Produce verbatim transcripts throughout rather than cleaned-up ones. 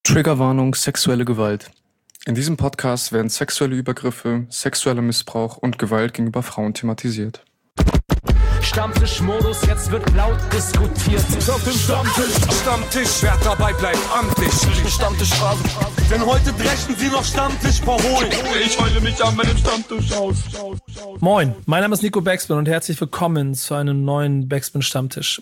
Triggerwarnung: sexuelle Gewalt. In diesem Podcast werden sexuelle Übergriffe, sexueller Missbrauch und Gewalt gegenüber Frauen thematisiert. Stammtischmodus, jetzt wird laut diskutiert. Auf dem Stammtisch, Stammtisch, wer dabei bleibt, amtlich. Stammtischphase, denn heute brechen sie noch Stammtisch verholen. Ich heule mich an meinem Stammtisch aus. Moin, mein Name ist Nico Backspin und herzlich willkommen zu einem neuen Backspin-Stammtisch.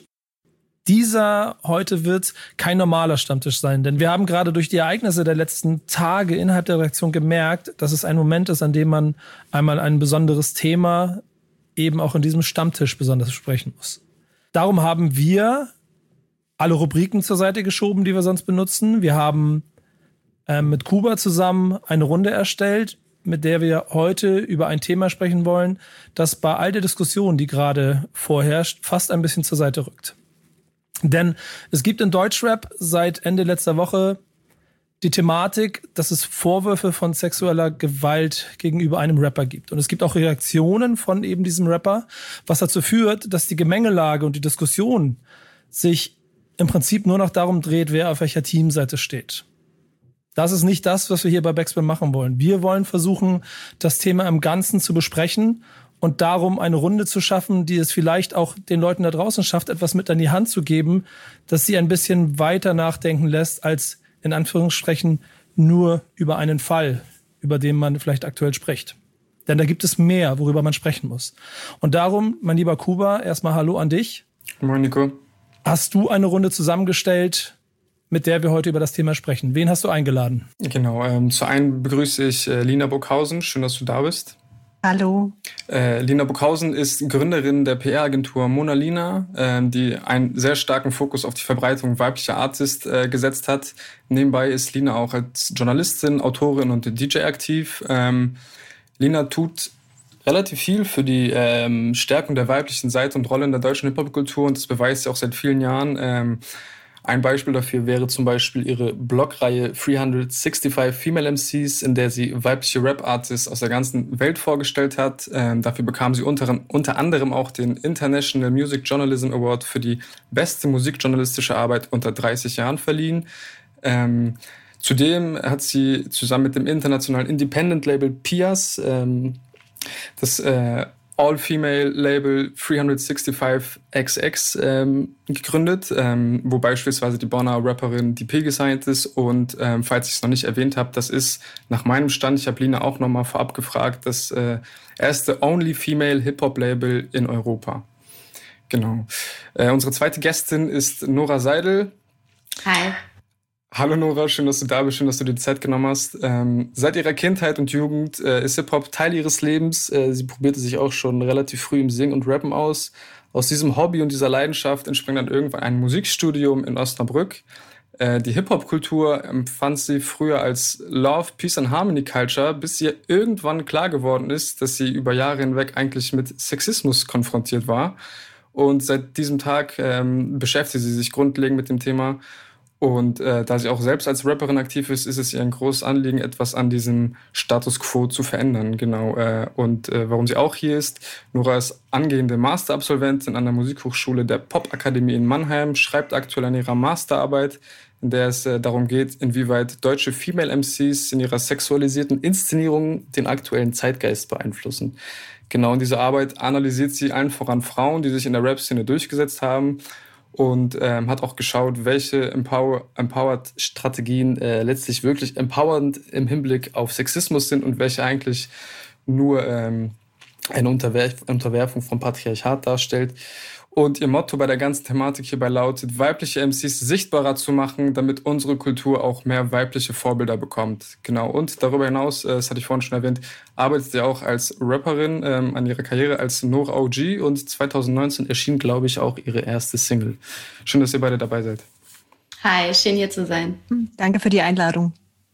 Dieser heute wird kein normaler Stammtisch sein, denn wir haben gerade durch die Ereignisse der letzten Tage innerhalb der Redaktion gemerkt, dass es ein Moment ist, an dem man einmal ein besonderes Thema eben auch in diesem Stammtisch besonders besprechen muss. Darum haben wir alle Rubriken zur Seite geschoben, die wir sonst benutzen. Wir haben äh, mit Kuba zusammen eine Runde erstellt, mit der wir heute über ein Thema sprechen wollen, das bei all der Diskussion, die gerade vorherrscht, fast ein bisschen zur Seite rückt. Denn es gibt in Deutschrap seit Ende letzter Woche die Thematik, dass es Vorwürfe von sexueller Gewalt gegenüber einem Rapper gibt. Und es gibt auch Reaktionen von eben diesem Rapper, was dazu führt, dass die Gemengelage und die Diskussion sich im Prinzip nur noch darum dreht, wer auf welcher Teamseite steht. Das ist nicht das, was wir hier bei Backspin machen wollen. Wir wollen versuchen, das Thema im Ganzen zu besprechen und darum eine Runde zu schaffen, die es vielleicht auch den Leuten da draußen schafft, etwas mit an die Hand zu geben, dass sie ein bisschen weiter nachdenken lässt, als in Anführungsstrichen nur über einen Fall, über den man vielleicht aktuell spricht. Denn da gibt es mehr, worüber man sprechen muss. Und darum, mein lieber Kuba, erstmal Hallo an dich. Moin, Nico. Hast du eine Runde zusammengestellt, mit der wir heute über das Thema sprechen? Wen hast du eingeladen? Genau, ähm, zu einem begrüße ich äh, Lina Burghausen. Schön, dass du da bist. Hallo. Äh, Lina Burghausen ist Gründerin der P R-Agentur Mona Lina, äh, die einen sehr starken Fokus auf die Verbreitung weiblicher Artists äh, gesetzt hat. Nebenbei ist Lina auch als Journalistin, Autorin und D J aktiv. Ähm, Lina tut relativ viel für die ähm, Stärkung der weiblichen Seite und Rolle in der deutschen Hip-Hop-Kultur und das beweist sie auch seit vielen Jahren. Ähm, Ein Beispiel dafür wäre zum Beispiel ihre Blogreihe dreihundertfünfundsechzig Female M Cs, in der sie weibliche Rap-Artists aus der ganzen Welt vorgestellt hat. Ähm, dafür bekam sie unter, unter anderem auch den International Music Journalism Award für die beste musikjournalistische Arbeit unter dreißig Jahren verliehen. Ähm, zudem hat sie zusammen mit dem internationalen Independent-Label Pias ähm, das äh, All-Female-Label dreihundertfünfundsechzig X X ähm, gegründet, ähm, wo beispielsweise die Bonner Rapperin D P gesigned ist. Und ähm, falls ich es noch nicht erwähnt habe, das ist nach meinem Stand, ich habe Lina auch nochmal vorab gefragt, das äh, erste Only-Female-Hip-Hop-Label in Europa. Genau. Äh, unsere zweite Gästin ist Nora Seidel. Hi. Hallo Nora, schön, dass du da bist, schön, dass du dir die Zeit genommen hast. Ähm, seit ihrer Kindheit und Jugend äh, ist Hip-Hop Teil ihres Lebens. Äh, sie probierte sich auch schon relativ früh im Singen und Rappen aus. Aus diesem Hobby und dieser Leidenschaft entsprang dann irgendwann ein Musikstudium in Osnabrück. Äh, die Hip-Hop-Kultur empfand sie früher als Love, Peace and Harmony Culture, bis ihr irgendwann klar geworden ist, dass sie über Jahre hinweg eigentlich mit Sexismus konfrontiert war. Und seit diesem Tag ähm, beschäftigt sie sich grundlegend mit dem Thema. Und äh, da sie auch selbst als Rapperin aktiv ist, ist es ihr ein großes Anliegen, etwas an diesem Status quo zu verändern. Genau. Äh, und äh, warum sie auch hier ist: Nora ist angehende Masterabsolventin an der Musikhochschule der Popakademie in Mannheim, schreibt aktuell an ihrer Masterarbeit, in der es äh, darum geht, inwieweit deutsche Female M Cs in ihrer sexualisierten Inszenierung den aktuellen Zeitgeist beeinflussen. Genau in dieser Arbeit analysiert sie allen voran Frauen, die sich in der Rap-Szene durchgesetzt haben. Und ähm, hat auch geschaut, welche Empower- Empowered-Strategien äh, letztlich wirklich empowernd im Hinblick auf Sexismus sind und welche eigentlich nur ähm, eine Unterwerf- Unterwerfung vom Patriarchat darstellt. Und ihr Motto bei der ganzen Thematik hierbei lautet, weibliche M Cs sichtbarer zu machen, damit unsere Kultur auch mehr weibliche Vorbilder bekommt. Genau. Und darüber hinaus, äh, das hatte ich vorhin schon erwähnt, arbeitet sie auch als Rapperin ähm, an ihrer Karriere als Nora O G und zwanzig neunzehn erschien, glaube ich, auch ihre erste Single. Schön, dass ihr beide dabei seid. Hi, schön hier zu sein. Danke für die Einladung.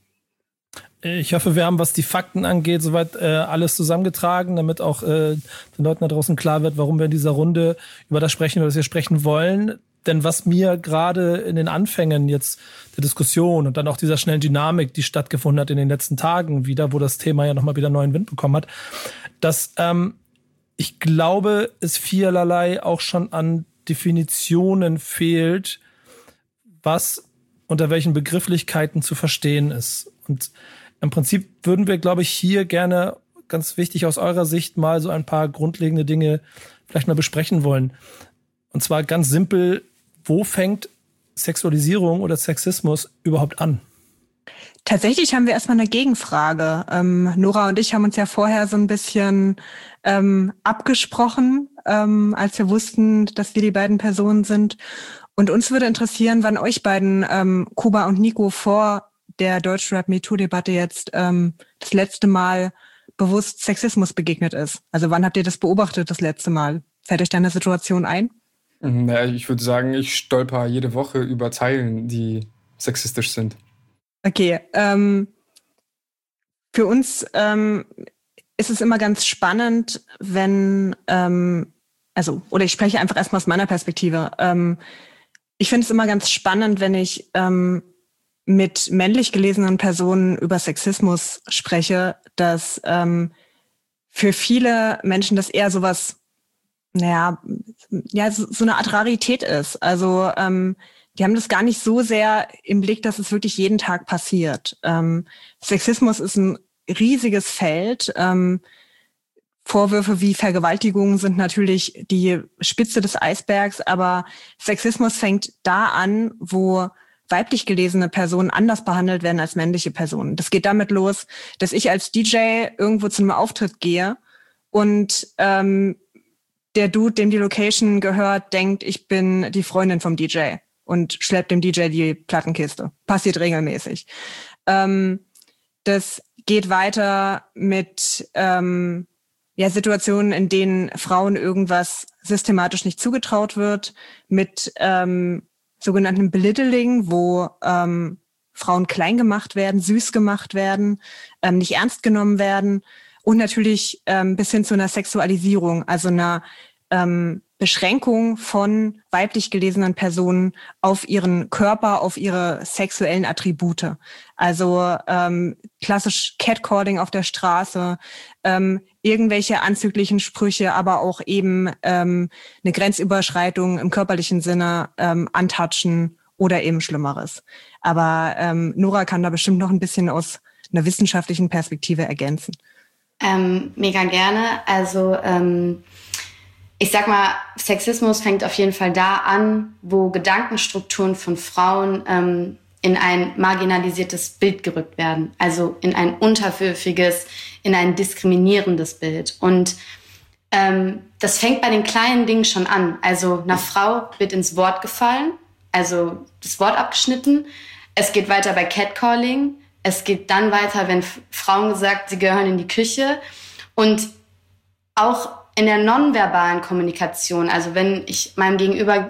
Ich hoffe, wir haben, was die Fakten angeht, soweit äh, alles zusammengetragen, damit auch äh, den Leuten da draußen klar wird, warum wir in dieser Runde über das sprechen, über das wir sprechen wollen. Denn was mir gerade in den Anfängen jetzt der Diskussion und dann auch dieser schnellen Dynamik, die stattgefunden hat in den letzten Tagen wieder, wo das Thema ja nochmal wieder neuen Wind bekommen hat, dass ähm, ich glaube, es vielerlei auch schon an Definitionen fehlt, was unter welchen Begrifflichkeiten zu verstehen ist. Und im Prinzip würden wir, glaube ich, hier gerne, ganz wichtig aus eurer Sicht, mal so ein paar grundlegende Dinge vielleicht mal besprechen wollen. Und zwar ganz simpel, wo fängt Sexualisierung oder Sexismus überhaupt an? Tatsächlich haben wir erstmal eine Gegenfrage. Ähm, Nora und ich haben uns ja vorher so ein bisschen ähm, abgesprochen, ähm, als wir wussten, dass wir die beiden Personen sind. Und uns würde interessieren, wann euch beiden, ähm, Kuba und Nico, vor der Deutschrap-MeToo-Debatte jetzt ähm, das letzte Mal bewusst Sexismus begegnet ist. Also wann habt ihr das beobachtet das letzte Mal? Fällt euch da eine Situation ein? Naja, ich würde sagen, ich stolper jede Woche über Zeilen, die sexistisch sind. Okay, ähm, für uns ähm, ist es immer ganz spannend, wenn, ähm, also, oder ich spreche einfach erstmal aus meiner Perspektive. Ähm, ich finde es immer ganz spannend, wenn ich ähm, mit männlich gelesenen Personen über Sexismus spreche, dass ähm, für viele Menschen das eher sowas, naja, ja, so, so eine Art Rarität ist. Also, ähm, die haben das gar nicht so sehr im Blick, dass es wirklich jeden Tag passiert. Ähm, Sexismus ist ein riesiges Feld. Ähm, Vorwürfe wie Vergewaltigungen sind natürlich die Spitze des Eisbergs, aber Sexismus fängt da an, wo weiblich gelesene Personen anders behandelt werden als männliche Personen. Das geht damit los, dass ich als D J irgendwo zu einem Auftritt gehe und ähm, der Dude, dem die Location gehört, denkt, ich bin die Freundin vom D J. Und schleppt dem D J die Plattenkiste. Passiert regelmäßig. Ähm, das geht weiter mit ähm, ja, Situationen, in denen Frauen irgendwas systematisch nicht zugetraut wird, mit ähm, sogenannten Belittling, wo ähm, Frauen klein gemacht werden, süß gemacht werden, ähm, nicht ernst genommen werden und natürlich ähm, bis hin zu einer Sexualisierung, also einer ähm, Beschränkung von weiblich gelesenen Personen auf ihren Körper, auf ihre sexuellen Attribute. Also ähm, klassisch Catcalling auf der Straße, ähm, irgendwelche anzüglichen Sprüche, aber auch eben ähm, eine Grenzüberschreitung im körperlichen Sinne, ähm, antatschen oder eben Schlimmeres. Aber ähm, Nora kann da bestimmt noch ein bisschen aus einer wissenschaftlichen Perspektive ergänzen. Ähm, mega gerne. Also ähm Ich sag mal, Sexismus fängt auf jeden Fall da an, wo Gedankenstrukturen von Frauen ähm, in ein marginalisiertes Bild gerückt werden. Also in ein unterwürfiges, in ein diskriminierendes Bild. Und ähm, das fängt bei den kleinen Dingen schon an. Also einer Frau wird ins Wort gefallen, also das Wort abgeschnitten. Es geht weiter bei Catcalling. Es geht dann weiter, wenn F- Frauen gesagt, sie gehören in die Küche. Und auch in der nonverbalen Kommunikation, also wenn ich meinem Gegenüber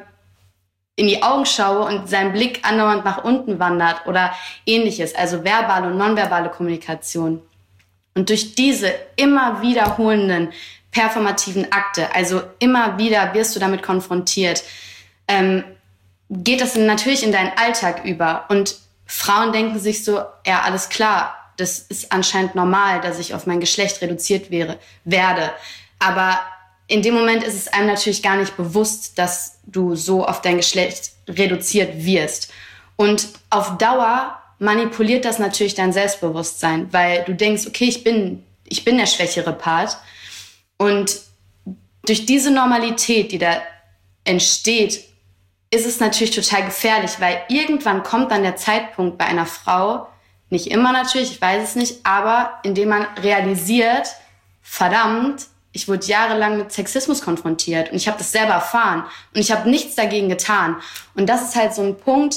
in die Augen schaue und sein Blick andauernd nach unten wandert oder ähnliches, also verbale und nonverbale Kommunikation. Und durch diese immer wiederholenden performativen Akte, also immer wieder wirst du damit konfrontiert, ähm, geht das natürlich in deinen Alltag über. Und Frauen denken sich so, ja, alles klar, das ist anscheinend normal, dass ich auf mein Geschlecht reduziert wäre, werde. Aber in dem Moment ist es einem natürlich gar nicht bewusst, dass du so auf dein Geschlecht reduziert wirst. Und auf Dauer manipuliert das natürlich dein Selbstbewusstsein, weil du denkst, okay, ich bin, ich bin der schwächere Part. Und durch diese Normalität, die da entsteht, ist es natürlich total gefährlich, weil irgendwann kommt dann der Zeitpunkt bei einer Frau, nicht immer natürlich, ich weiß es nicht, aber indem man realisiert, verdammt, ich wurde jahrelang mit Sexismus konfrontiert und ich habe das selber erfahren und ich habe nichts dagegen getan. Und das ist halt so ein Punkt,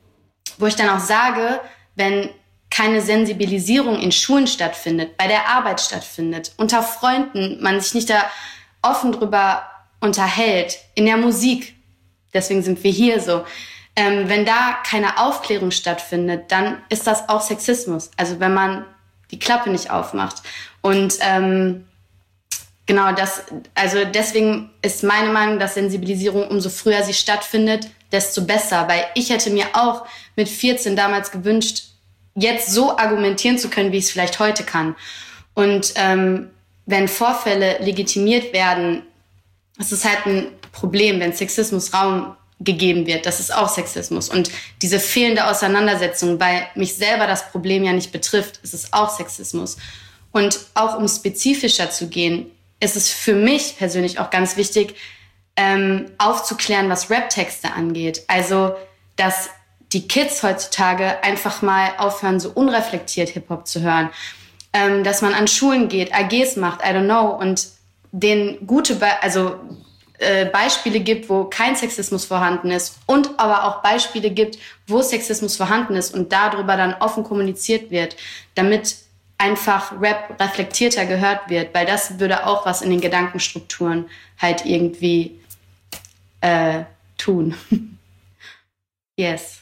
wo ich dann auch sage, wenn keine Sensibilisierung in Schulen stattfindet, bei der Arbeit stattfindet, unter Freunden, man sich nicht da offen drüber unterhält, in der Musik, deswegen sind wir hier so, ähm, wenn da keine Aufklärung stattfindet, dann ist das auch Sexismus. Also wenn man die Klappe nicht aufmacht. Und ähm, genau das, also deswegen ist meine Meinung, dass Sensibilisierung, umso früher sie stattfindet, desto besser. Weil ich hätte mir auch mit vierzehn damals gewünscht, jetzt so argumentieren zu können, wie ich es vielleicht heute kann. Und ähm, wenn Vorfälle legitimiert werden, ist es halt ein Problem, wenn Sexismus Raum gegeben wird. Das ist auch Sexismus. Und diese fehlende Auseinandersetzung, weil mich selber das Problem ja nicht betrifft, ist es auch Sexismus. Und auch um spezifischer zu gehen, ist es für mich persönlich auch ganz wichtig, ähm, aufzuklären, was Rap-Texte angeht. Also, dass die Kids heutzutage einfach mal aufhören, so unreflektiert Hip-Hop zu hören. Ähm, dass man an Schulen geht, A Gs macht, I don't know, und denen gute, Be- also äh, Beispiele gibt, wo kein Sexismus vorhanden ist und aber auch Beispiele gibt, wo Sexismus vorhanden ist und darüber dann offen kommuniziert wird, damit einfach Rap reflektierter gehört wird, weil das würde auch was in den Gedankenstrukturen halt irgendwie äh, tun. Yes.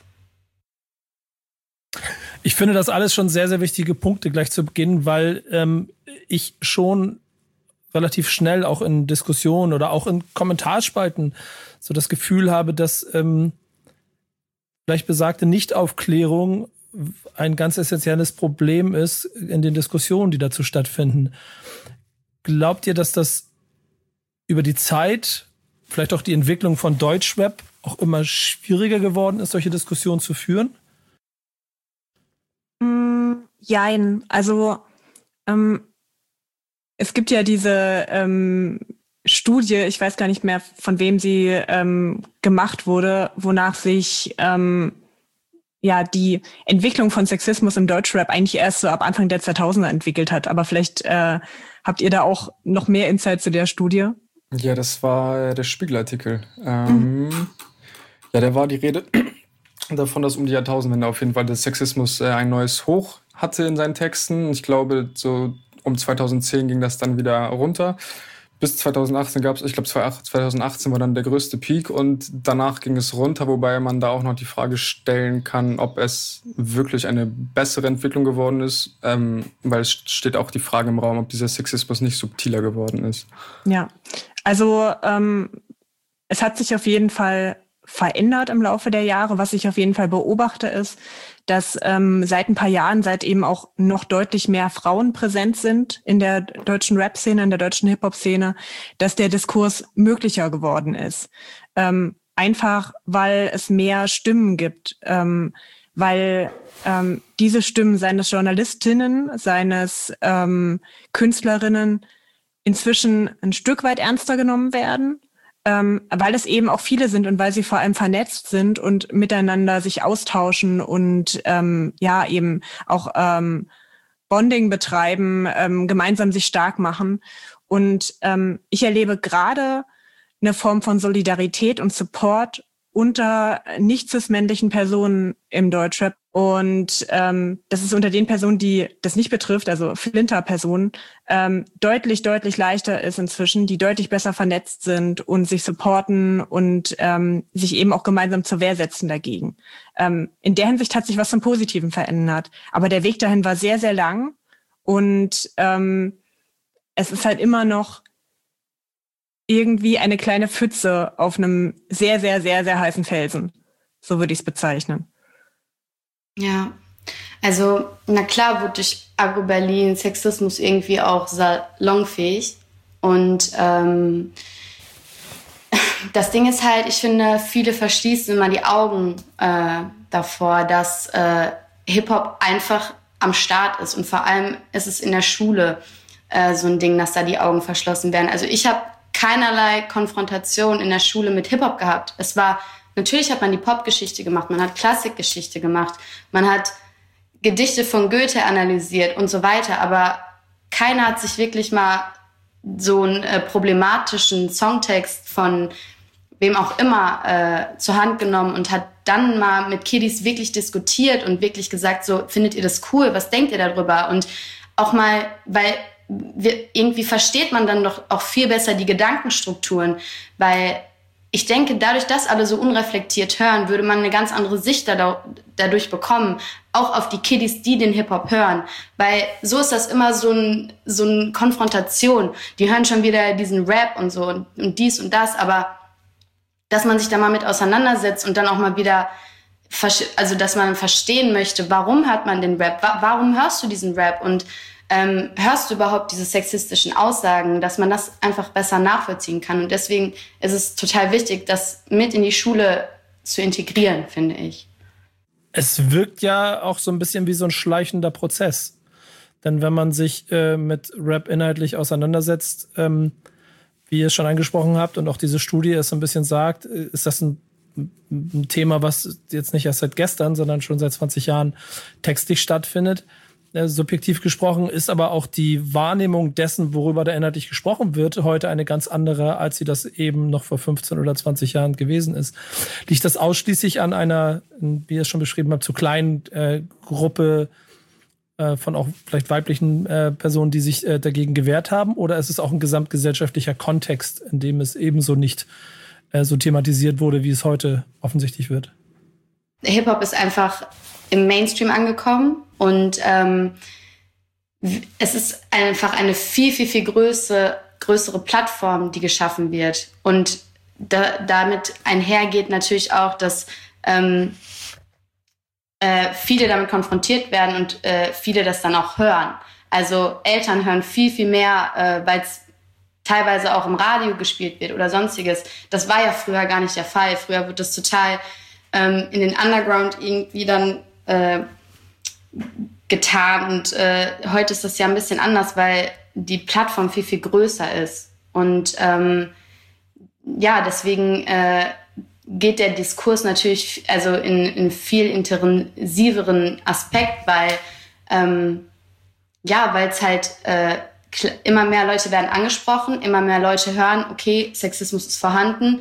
Ich finde das alles schon sehr, sehr wichtige Punkte gleich zu Beginn, weil ähm, ich schon relativ schnell auch in Diskussionen oder auch in Kommentarspalten so das Gefühl habe, dass ähm, vielleicht besagte Nichtaufklärung ein ganz essentielles Problem ist in den Diskussionen, die dazu stattfinden. Glaubt ihr, dass das über die Zeit, vielleicht auch die Entwicklung von Deutschrap, auch immer schwieriger geworden ist, solche Diskussionen zu führen? Jein. Also ähm, es gibt ja diese ähm, Studie, ich weiß gar nicht mehr, von wem sie ähm, gemacht wurde, wonach sich ähm, ja die Entwicklung von Sexismus im Deutschrap eigentlich erst so ab Anfang der zweitausender entwickelt hat. Aber vielleicht äh, habt ihr da auch noch mehr Insight zu der Studie? Ja, das war der Spiegelartikel. Ähm, mhm. Ja, da war die Rede davon, dass um die Jahrtausendwende auf jeden Fall der Sexismus äh, ein neues Hoch hatte in seinen Texten. Ich glaube, so um zweitausendzehn ging das dann wieder runter. Bis zweitausendachtzehn gab es, ich glaube zweitausendachtzehn war dann der größte Peak und danach ging es runter, wobei man da auch noch die Frage stellen kann, ob es wirklich eine bessere Entwicklung geworden ist, ähm, weil es steht auch die Frage im Raum, ob dieser Sexismus nicht subtiler geworden ist. Ja, also ähm, es hat sich auf jeden Fall verändert im Laufe der Jahre. Was ich auf jeden Fall beobachte, ist, dass ähm, seit ein paar Jahren, seit eben auch noch deutlich mehr Frauen präsent sind in der deutschen Rap-Szene, in der deutschen Hip-Hop-Szene, dass der Diskurs möglicher geworden ist. Ähm, einfach, weil es mehr Stimmen gibt, ähm, weil ähm, diese Stimmen seines Journalistinnen, seines ähm, Künstlerinnen inzwischen ein Stück weit ernster genommen werden. Ähm, weil es eben auch viele sind und weil sie vor allem vernetzt sind und miteinander sich austauschen und ähm, ja eben auch ähm, Bonding betreiben, ähm, gemeinsam sich stark machen. Und ähm, ich erlebe gerade eine Form von Solidarität und Support unter nicht-cis-männlichen Personen im Deutschrap. Und ähm, das ist unter den Personen, die das nicht betrifft, also Flinter-Personen, ähm, deutlich, deutlich leichter ist inzwischen, die deutlich besser vernetzt sind und sich supporten und ähm, sich eben auch gemeinsam zur Wehr setzen dagegen. Ähm, in der Hinsicht hat sich was zum Positiven verändert. Aber der Weg dahin war sehr, sehr lang und ähm, es ist halt immer noch irgendwie eine kleine Pfütze auf einem sehr, sehr, sehr, sehr heißen Felsen. So würde ich es bezeichnen. Ja, also na klar wird durch Agro-Berlin Sexismus irgendwie auch salonfähig. Und ähm, das Ding ist halt, ich finde, viele verschließen immer die Augen äh, davor, dass äh, Hip-Hop einfach am Start ist. Und vor allem ist es in der Schule äh, so ein Ding, dass da die Augen verschlossen werden. Also ich habe keinerlei Konfrontation in der Schule mit Hip-Hop gehabt. Es war, natürlich hat man die Popgeschichte gemacht, man hat Klassikgeschichte gemacht, man hat Gedichte von Goethe analysiert und so weiter, aber keiner hat sich wirklich mal so einen äh, problematischen Songtext von wem auch immer äh, zur Hand genommen und hat dann mal mit Kiddies wirklich diskutiert und wirklich gesagt, so, findet ihr das cool, was denkt ihr darüber? Und auch mal, weil wir, irgendwie versteht man dann doch auch viel besser die Gedankenstrukturen, weil ich denke, dadurch, dass alle so unreflektiert hören, würde man eine ganz andere Sicht dadurch bekommen, auch auf die Kiddies, die den Hip-Hop hören. Weil so ist das immer so ein, so eine Konfrontation. Die hören schon wieder diesen Rap und so und, und dies und das, aber dass man sich da mal mit auseinandersetzt und dann auch mal wieder, also dass man verstehen möchte, warum hört man den Rap, warum hörst du diesen Rap und ähm, hörst du überhaupt diese sexistischen Aussagen, dass man das einfach besser nachvollziehen kann. Und deswegen ist es total wichtig, das mit in die Schule zu integrieren, finde ich. Es wirkt ja auch so ein bisschen wie so ein schleichender Prozess. Denn wenn man sich äh, mit Rap inhaltlich auseinandersetzt, ähm, wie ihr es schon angesprochen habt und auch diese Studie es so ein bisschen sagt, ist das ein, ein Thema, was jetzt nicht erst seit gestern, sondern schon seit zwanzig Jahren textlich stattfindet. Äh, subjektiv gesprochen ist aber auch die Wahrnehmung dessen, worüber da inhaltlich gesprochen wird, heute eine ganz andere, als sie das eben noch vor fünfzehn oder zwanzig Jahren gewesen ist. Liegt das ausschließlich an einer, wie ihr es schon beschrieben habt, zu kleinen äh, Gruppe von auch vielleicht weiblichen äh, Personen, die sich äh, dagegen gewehrt haben? Oder ist es auch ein gesamtgesellschaftlicher Kontext, in dem es ebenso nicht äh, so thematisiert wurde, wie es heute offensichtlich wird? Hip-Hop ist einfach im Mainstream angekommen und ähm, es ist einfach eine viel, viel, viel größere, größere Plattform, die geschaffen wird. Und da, damit einhergeht natürlich auch, dass ähm, viele damit konfrontiert werden und äh, viele das dann auch hören. Also Eltern hören viel, viel mehr, äh, weil es teilweise auch im Radio gespielt wird oder sonstiges. Das war ja früher gar nicht der Fall. Früher wird das total ähm, in den Underground irgendwie dann äh, getan. Und äh, heute ist das ja ein bisschen anders, weil die Plattform viel, viel größer ist. Und ähm, ja, deswegen äh, geht der Diskurs natürlich also in, in viel intensiveren Aspekt, weil ähm, ja, weil es halt äh, immer mehr Leute werden angesprochen, immer mehr Leute hören, okay, Sexismus ist vorhanden,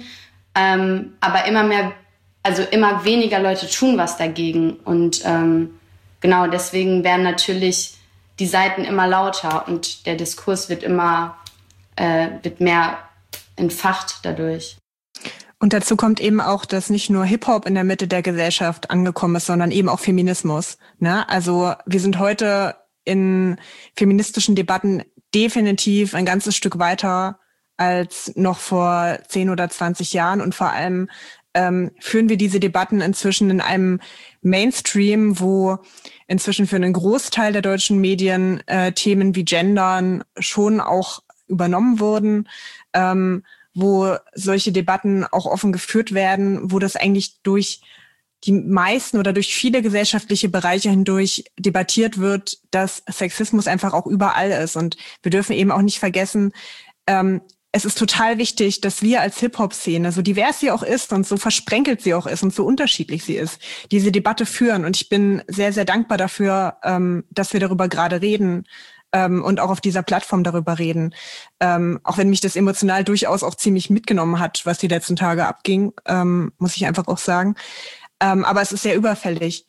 ähm, aber immer mehr, also immer weniger Leute tun was dagegen und ähm, genau deswegen werden natürlich die Seiten immer lauter und der Diskurs wird immer äh, wird mehr entfacht dadurch. Und dazu kommt eben auch, dass nicht nur Hip-Hop in der Mitte der Gesellschaft angekommen ist, sondern eben auch Feminismus. Ne? Also wir sind heute in feministischen Debatten definitiv ein ganzes Stück weiter als noch vor zehn oder zwanzig Jahren. Und vor allem ähm, führen wir diese Debatten inzwischen in einem Mainstream, wo inzwischen für einen Großteil der deutschen Medien äh, Themen wie Gendern schon auch übernommen wurden. Ähm, wo solche Debatten auch offen geführt werden, wo das eigentlich durch die meisten oder durch viele gesellschaftliche Bereiche hindurch debattiert wird, dass Sexismus einfach auch überall ist. Und wir dürfen eben auch nicht vergessen, ähm, es ist total wichtig, dass wir als Hip-Hop-Szene, so divers sie auch ist und so versprenkelt sie auch ist und so unterschiedlich sie ist, diese Debatte führen. Und ich bin sehr, sehr dankbar dafür, ähm, dass wir darüber gerade reden, Ähm, und auch auf dieser Plattform darüber reden. Ähm, auch wenn mich das emotional durchaus auch ziemlich mitgenommen hat, was die letzten Tage abging, ähm, muss ich einfach auch sagen. Ähm, aber es ist sehr überfällig.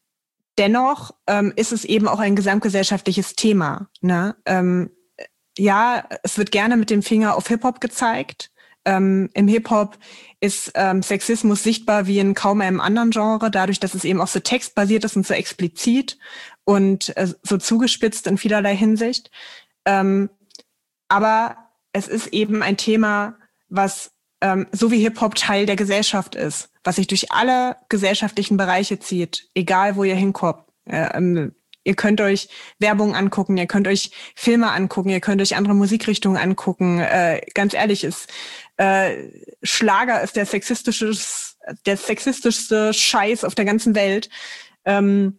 Dennoch ähm, ist es eben auch ein gesamtgesellschaftliches Thema. Ne? Ähm, ja, es wird gerne mit dem Finger auf Hip-Hop gezeigt. Ähm, Im Hip-Hop ist ähm, Sexismus sichtbar wie in kaum einem anderen Genre, dadurch, dass es eben auch so textbasiert ist und so explizit und äh, so zugespitzt in vielerlei Hinsicht. Ähm, aber es ist eben ein Thema, was ähm, so wie Hip-Hop Teil der Gesellschaft ist, was sich durch alle gesellschaftlichen Bereiche zieht, egal wo ihr hinkommt. Äh, ähm, Ihr könnt euch Werbung angucken, ihr könnt euch Filme angucken, ihr könnt euch andere Musikrichtungen angucken. Äh, ganz ehrlich, ist äh, Schlager ist der sexistische, der sexistischste Scheiß auf der ganzen Welt. Ähm,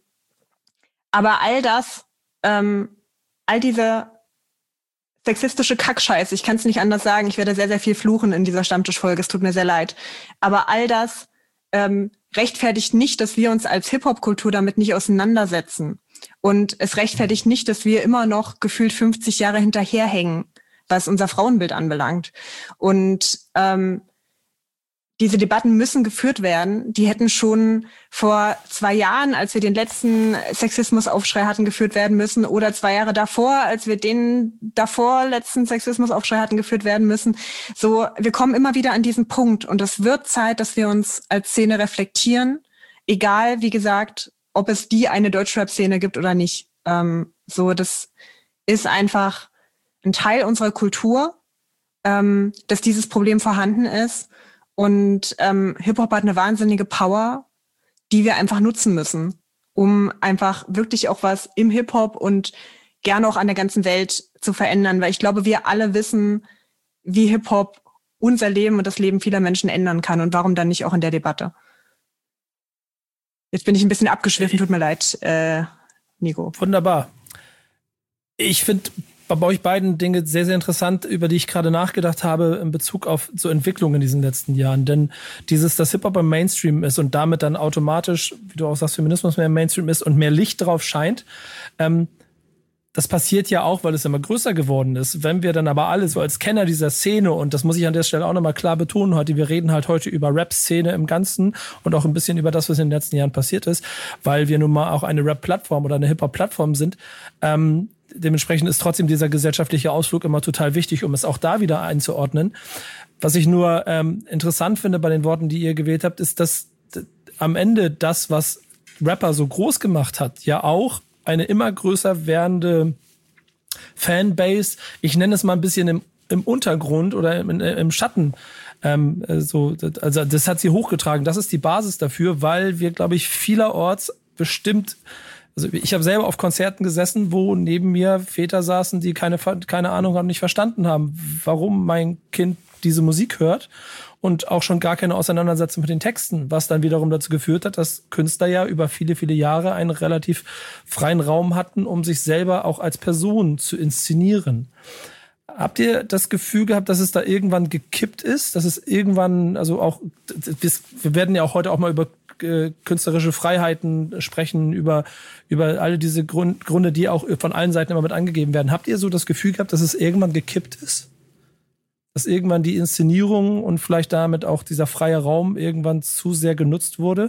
aber all das, ähm, all diese sexistische Kackscheiß, ich kann es nicht anders sagen, ich werde sehr, sehr viel fluchen in dieser Stammtischfolge, es tut mir sehr leid. Aber all das ähm, rechtfertigt nicht, dass wir uns als Hip-Hop-Kultur damit nicht auseinandersetzen. Und es rechtfertigt nicht, dass wir immer noch gefühlt fünfzig Jahre hinterherhängen, was unser Frauenbild anbelangt. Und ähm, diese Debatten müssen geführt werden. Die hätten schon vor zwei Jahren, als wir den letzten Sexismusaufschrei hatten, geführt werden müssen. Oder zwei Jahre davor, als wir den davor letzten Sexismusaufschrei hatten, geführt werden müssen. So, wir kommen immer wieder an diesen Punkt. Und es wird Zeit, dass wir uns als Szene reflektieren. Egal, wie gesagt, ob es die eine Deutschrap-Szene gibt oder nicht. Ähm, so, das ist einfach ein Teil unserer Kultur, ähm, dass dieses Problem vorhanden ist. Und ähm, Hip-Hop hat eine wahnsinnige Power, die wir einfach nutzen müssen, um einfach wirklich auch was im Hip-Hop und gerne auch an der ganzen Welt zu verändern, weil ich glaube, wir alle wissen, wie Hip-Hop unser Leben und das Leben vieler Menschen ändern kann und warum dann nicht auch in der Debatte. Jetzt bin ich ein bisschen abgeschwiffen, tut mir leid, äh, Nico. Wunderbar. Ich finde bei euch beiden Dinge sehr, sehr interessant, über die ich gerade nachgedacht habe in Bezug auf so Entwicklungen in diesen letzten Jahren. Denn dieses, dass Hip-Hop im Mainstream ist und damit dann automatisch, wie du auch sagst, Feminismus mehr im Mainstream ist und mehr Licht drauf scheint, ähm, das passiert ja auch, weil es immer größer geworden ist. Wenn wir dann aber alle so als Kenner dieser Szene, und das muss ich an der Stelle auch nochmal klar betonen heute, wir reden halt heute über Rap-Szene im Ganzen und auch ein bisschen über das, was in den letzten Jahren passiert ist, weil wir nun mal auch eine Rap-Plattform oder eine Hip-Hop-Plattform sind. Ähm, dementsprechend ist trotzdem dieser gesellschaftliche Ausflug immer total wichtig, um es auch da wieder einzuordnen. Was ich nur ähm, interessant finde bei den Worten, die ihr gewählt habt, ist, dass d- am Ende das, was Rapper so groß gemacht hat, ja auch eine immer größer werdende Fanbase, ich nenne es mal ein bisschen im, im Untergrund oder im, im Schatten, ähm, so, also das hat sie hochgetragen. Das ist die Basis dafür, weil wir, glaube ich, vielerorts bestimmt, also ich habe selber auf Konzerten gesessen, wo neben mir Väter saßen, die keine, keine Ahnung haben, nicht verstanden haben, warum mein Kind diese Musik hört. Und auch schon gar keine Auseinandersetzung mit den Texten, was dann wiederum dazu geführt hat, dass Künstler ja über viele, viele Jahre einen relativ freien Raum hatten, um sich selber auch als Person zu inszenieren. Habt ihr das Gefühl gehabt, dass es da irgendwann gekippt ist? Dass es irgendwann, also auch, wir werden ja auch heute auch mal über äh, künstlerische Freiheiten sprechen, über, über alle diese Grund, Gründe, die auch von allen Seiten immer mit angegeben werden. Habt ihr so das Gefühl gehabt, dass es irgendwann gekippt ist? Dass irgendwann die Inszenierung und vielleicht damit auch dieser freie Raum irgendwann zu sehr genutzt wurde?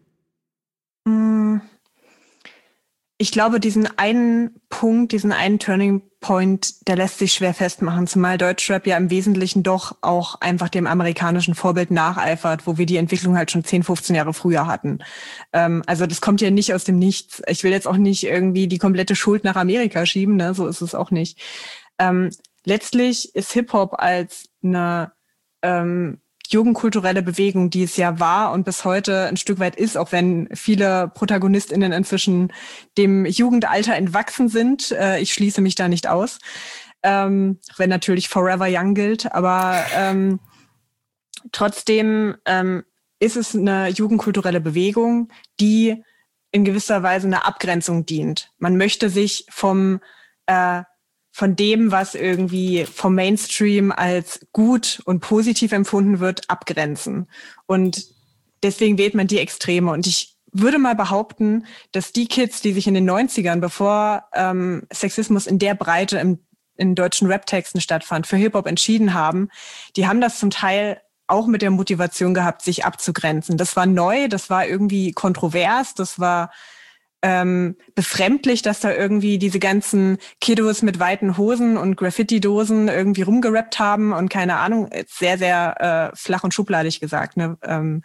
Ich glaube, diesen einen Punkt, diesen einen Turning Point, der lässt sich schwer festmachen, zumal Deutschrap ja im Wesentlichen doch auch einfach dem amerikanischen Vorbild nacheifert, wo wir die Entwicklung halt schon zehn, fünfzehn Jahre früher hatten. Ähm, also das kommt ja nicht aus dem Nichts. Ich will jetzt auch nicht irgendwie die komplette Schuld nach Amerika schieben, ne? So ist es auch nicht. Ähm, Letztlich ist Hip-Hop als eine ähm, jugendkulturelle Bewegung, die es ja war und bis heute ein Stück weit ist, auch wenn viele ProtagonistInnen inzwischen dem Jugendalter entwachsen sind. Äh, ich schließe mich da nicht aus. Ähm, wenn natürlich Forever Young gilt, aber ähm, trotzdem ähm, ist es eine jugendkulturelle Bewegung, die in gewisser Weise eine Abgrenzung dient. Man möchte sich vom äh, von dem, was irgendwie vom Mainstream als gut und positiv empfunden wird, abgrenzen. Und deswegen wählt man die Extreme. Und ich würde mal behaupten, dass die Kids, die sich in den neunzigern, bevor ähm, Sexismus in der Breite im, in deutschen Rap-Texten stattfand, für Hip-Hop entschieden haben, die haben das zum Teil auch mit der Motivation gehabt, sich abzugrenzen. Das war neu, das war irgendwie kontrovers, das war Ähm, befremdlich, dass da irgendwie diese ganzen Kiddos mit weiten Hosen und Graffiti-Dosen irgendwie rumgerappt haben und keine Ahnung, sehr, sehr äh, flach und schubladig gesagt. Ne? Ähm,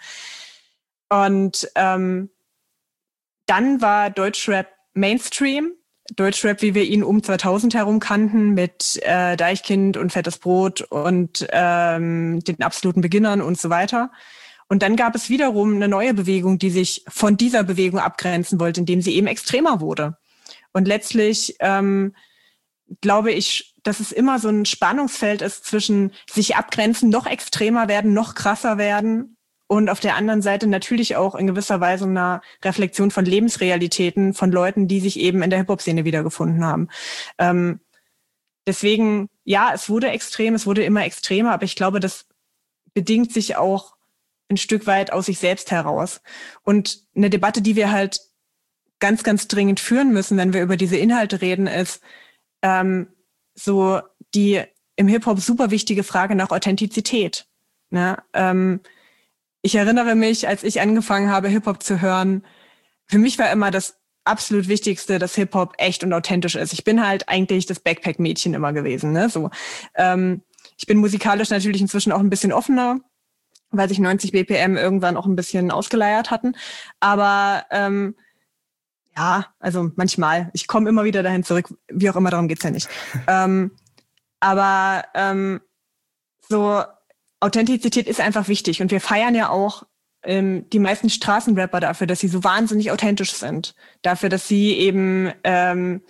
und ähm, dann war Deutschrap Mainstream. Deutschrap, wie wir ihn um zweitausend herum kannten, mit äh, Deichkind und Fettes Brot und ähm, den absoluten Beginnern und so weiter. Und dann gab es wiederum eine neue Bewegung, die sich von dieser Bewegung abgrenzen wollte, indem sie eben extremer wurde. Und letztlich ähm, glaube ich, dass es immer so ein Spannungsfeld ist zwischen sich abgrenzen, noch extremer werden, noch krasser werden und auf der anderen Seite natürlich auch in gewisser Weise eine Reflexion von Lebensrealitäten von Leuten, die sich eben in der Hip-Hop-Szene wiedergefunden haben. Ähm, deswegen, ja, es wurde extrem, es wurde immer extremer, aber ich glaube, das bedingt sich auch ein Stück weit aus sich selbst heraus. Und eine Debatte, die wir halt ganz, ganz dringend führen müssen, wenn wir über diese Inhalte reden, ist ähm, so die im Hip-Hop super wichtige Frage nach Authentizität. Ne? Ähm, ich erinnere mich, als ich angefangen habe, Hip-Hop zu hören, für mich war immer das absolut Wichtigste, dass Hip-Hop echt und authentisch ist. Ich bin halt eigentlich das Backpack-Mädchen immer gewesen. Ne? So, ähm, ich bin musikalisch natürlich inzwischen auch ein bisschen offener, weil sich neunzig B P M irgendwann auch ein bisschen ausgeleiert hatten. Aber ähm, ja, also manchmal. Ich komme immer wieder dahin zurück. Wie auch immer, darum geht's ja nicht. ähm, aber ähm, so Authentizität ist einfach wichtig. Und wir feiern ja auch ähm, die meisten Straßenrapper dafür, dass sie so wahnsinnig authentisch sind. Dafür, dass sie eben ähm,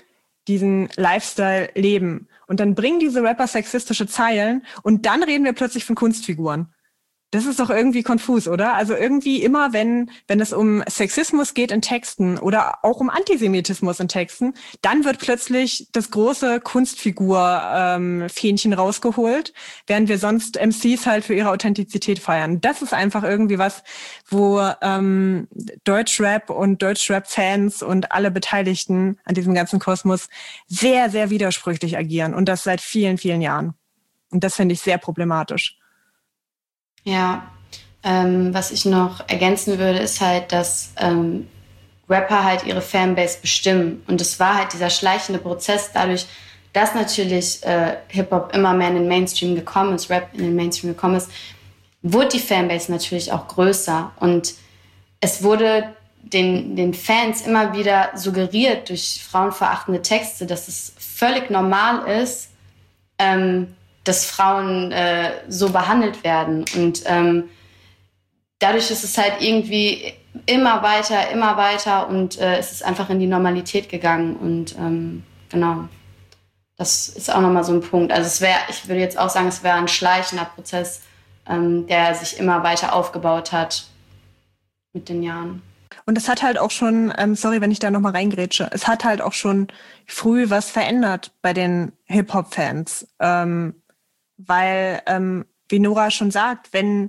diesen Lifestyle leben. Und dann bringen diese Rapper sexistische Zeilen und dann reden wir plötzlich von Kunstfiguren. Das ist doch irgendwie konfus, oder? Also irgendwie immer, wenn wenn es um Sexismus geht in Texten oder auch um Antisemitismus in Texten, dann wird plötzlich das große Kunstfigur-Fähnchen ähm, rausgeholt, während wir sonst M Cs halt für ihre Authentizität feiern. Das ist einfach irgendwie was, wo ähm, Deutschrap und Deutschrap-Fans und alle Beteiligten an diesem ganzen Kosmos sehr, sehr widersprüchlich agieren. Und das seit vielen, vielen Jahren. Und das finde ich sehr problematisch. Ja, ähm, was ich noch ergänzen würde, ist halt, dass ähm, Rapper halt ihre Fanbase bestimmen. Und es war halt dieser schleichende Prozess dadurch, dass natürlich äh, Hip-Hop immer mehr in den Mainstream gekommen ist, Rap in den Mainstream gekommen ist, wurde die Fanbase natürlich auch größer. Und es wurde den, den Fans immer wieder suggeriert durch frauenverachtende Texte, dass es völlig normal ist, ähm, dass Frauen äh, so behandelt werden. Und ähm, dadurch ist es halt irgendwie immer weiter, immer weiter und äh, es ist einfach in die Normalität gegangen. Und ähm, genau, das ist auch nochmal so ein Punkt. Also es wäre, ich würde jetzt auch sagen, es wäre ein schleichender Prozess, ähm, der sich immer weiter aufgebaut hat mit den Jahren. Und es hat halt auch schon, ähm, sorry, wenn ich da nochmal reingrätsche, es hat halt auch schon früh was verändert bei den Hip-Hop-Fans. Ähm, Weil, ähm, wie Nora schon sagt, wenn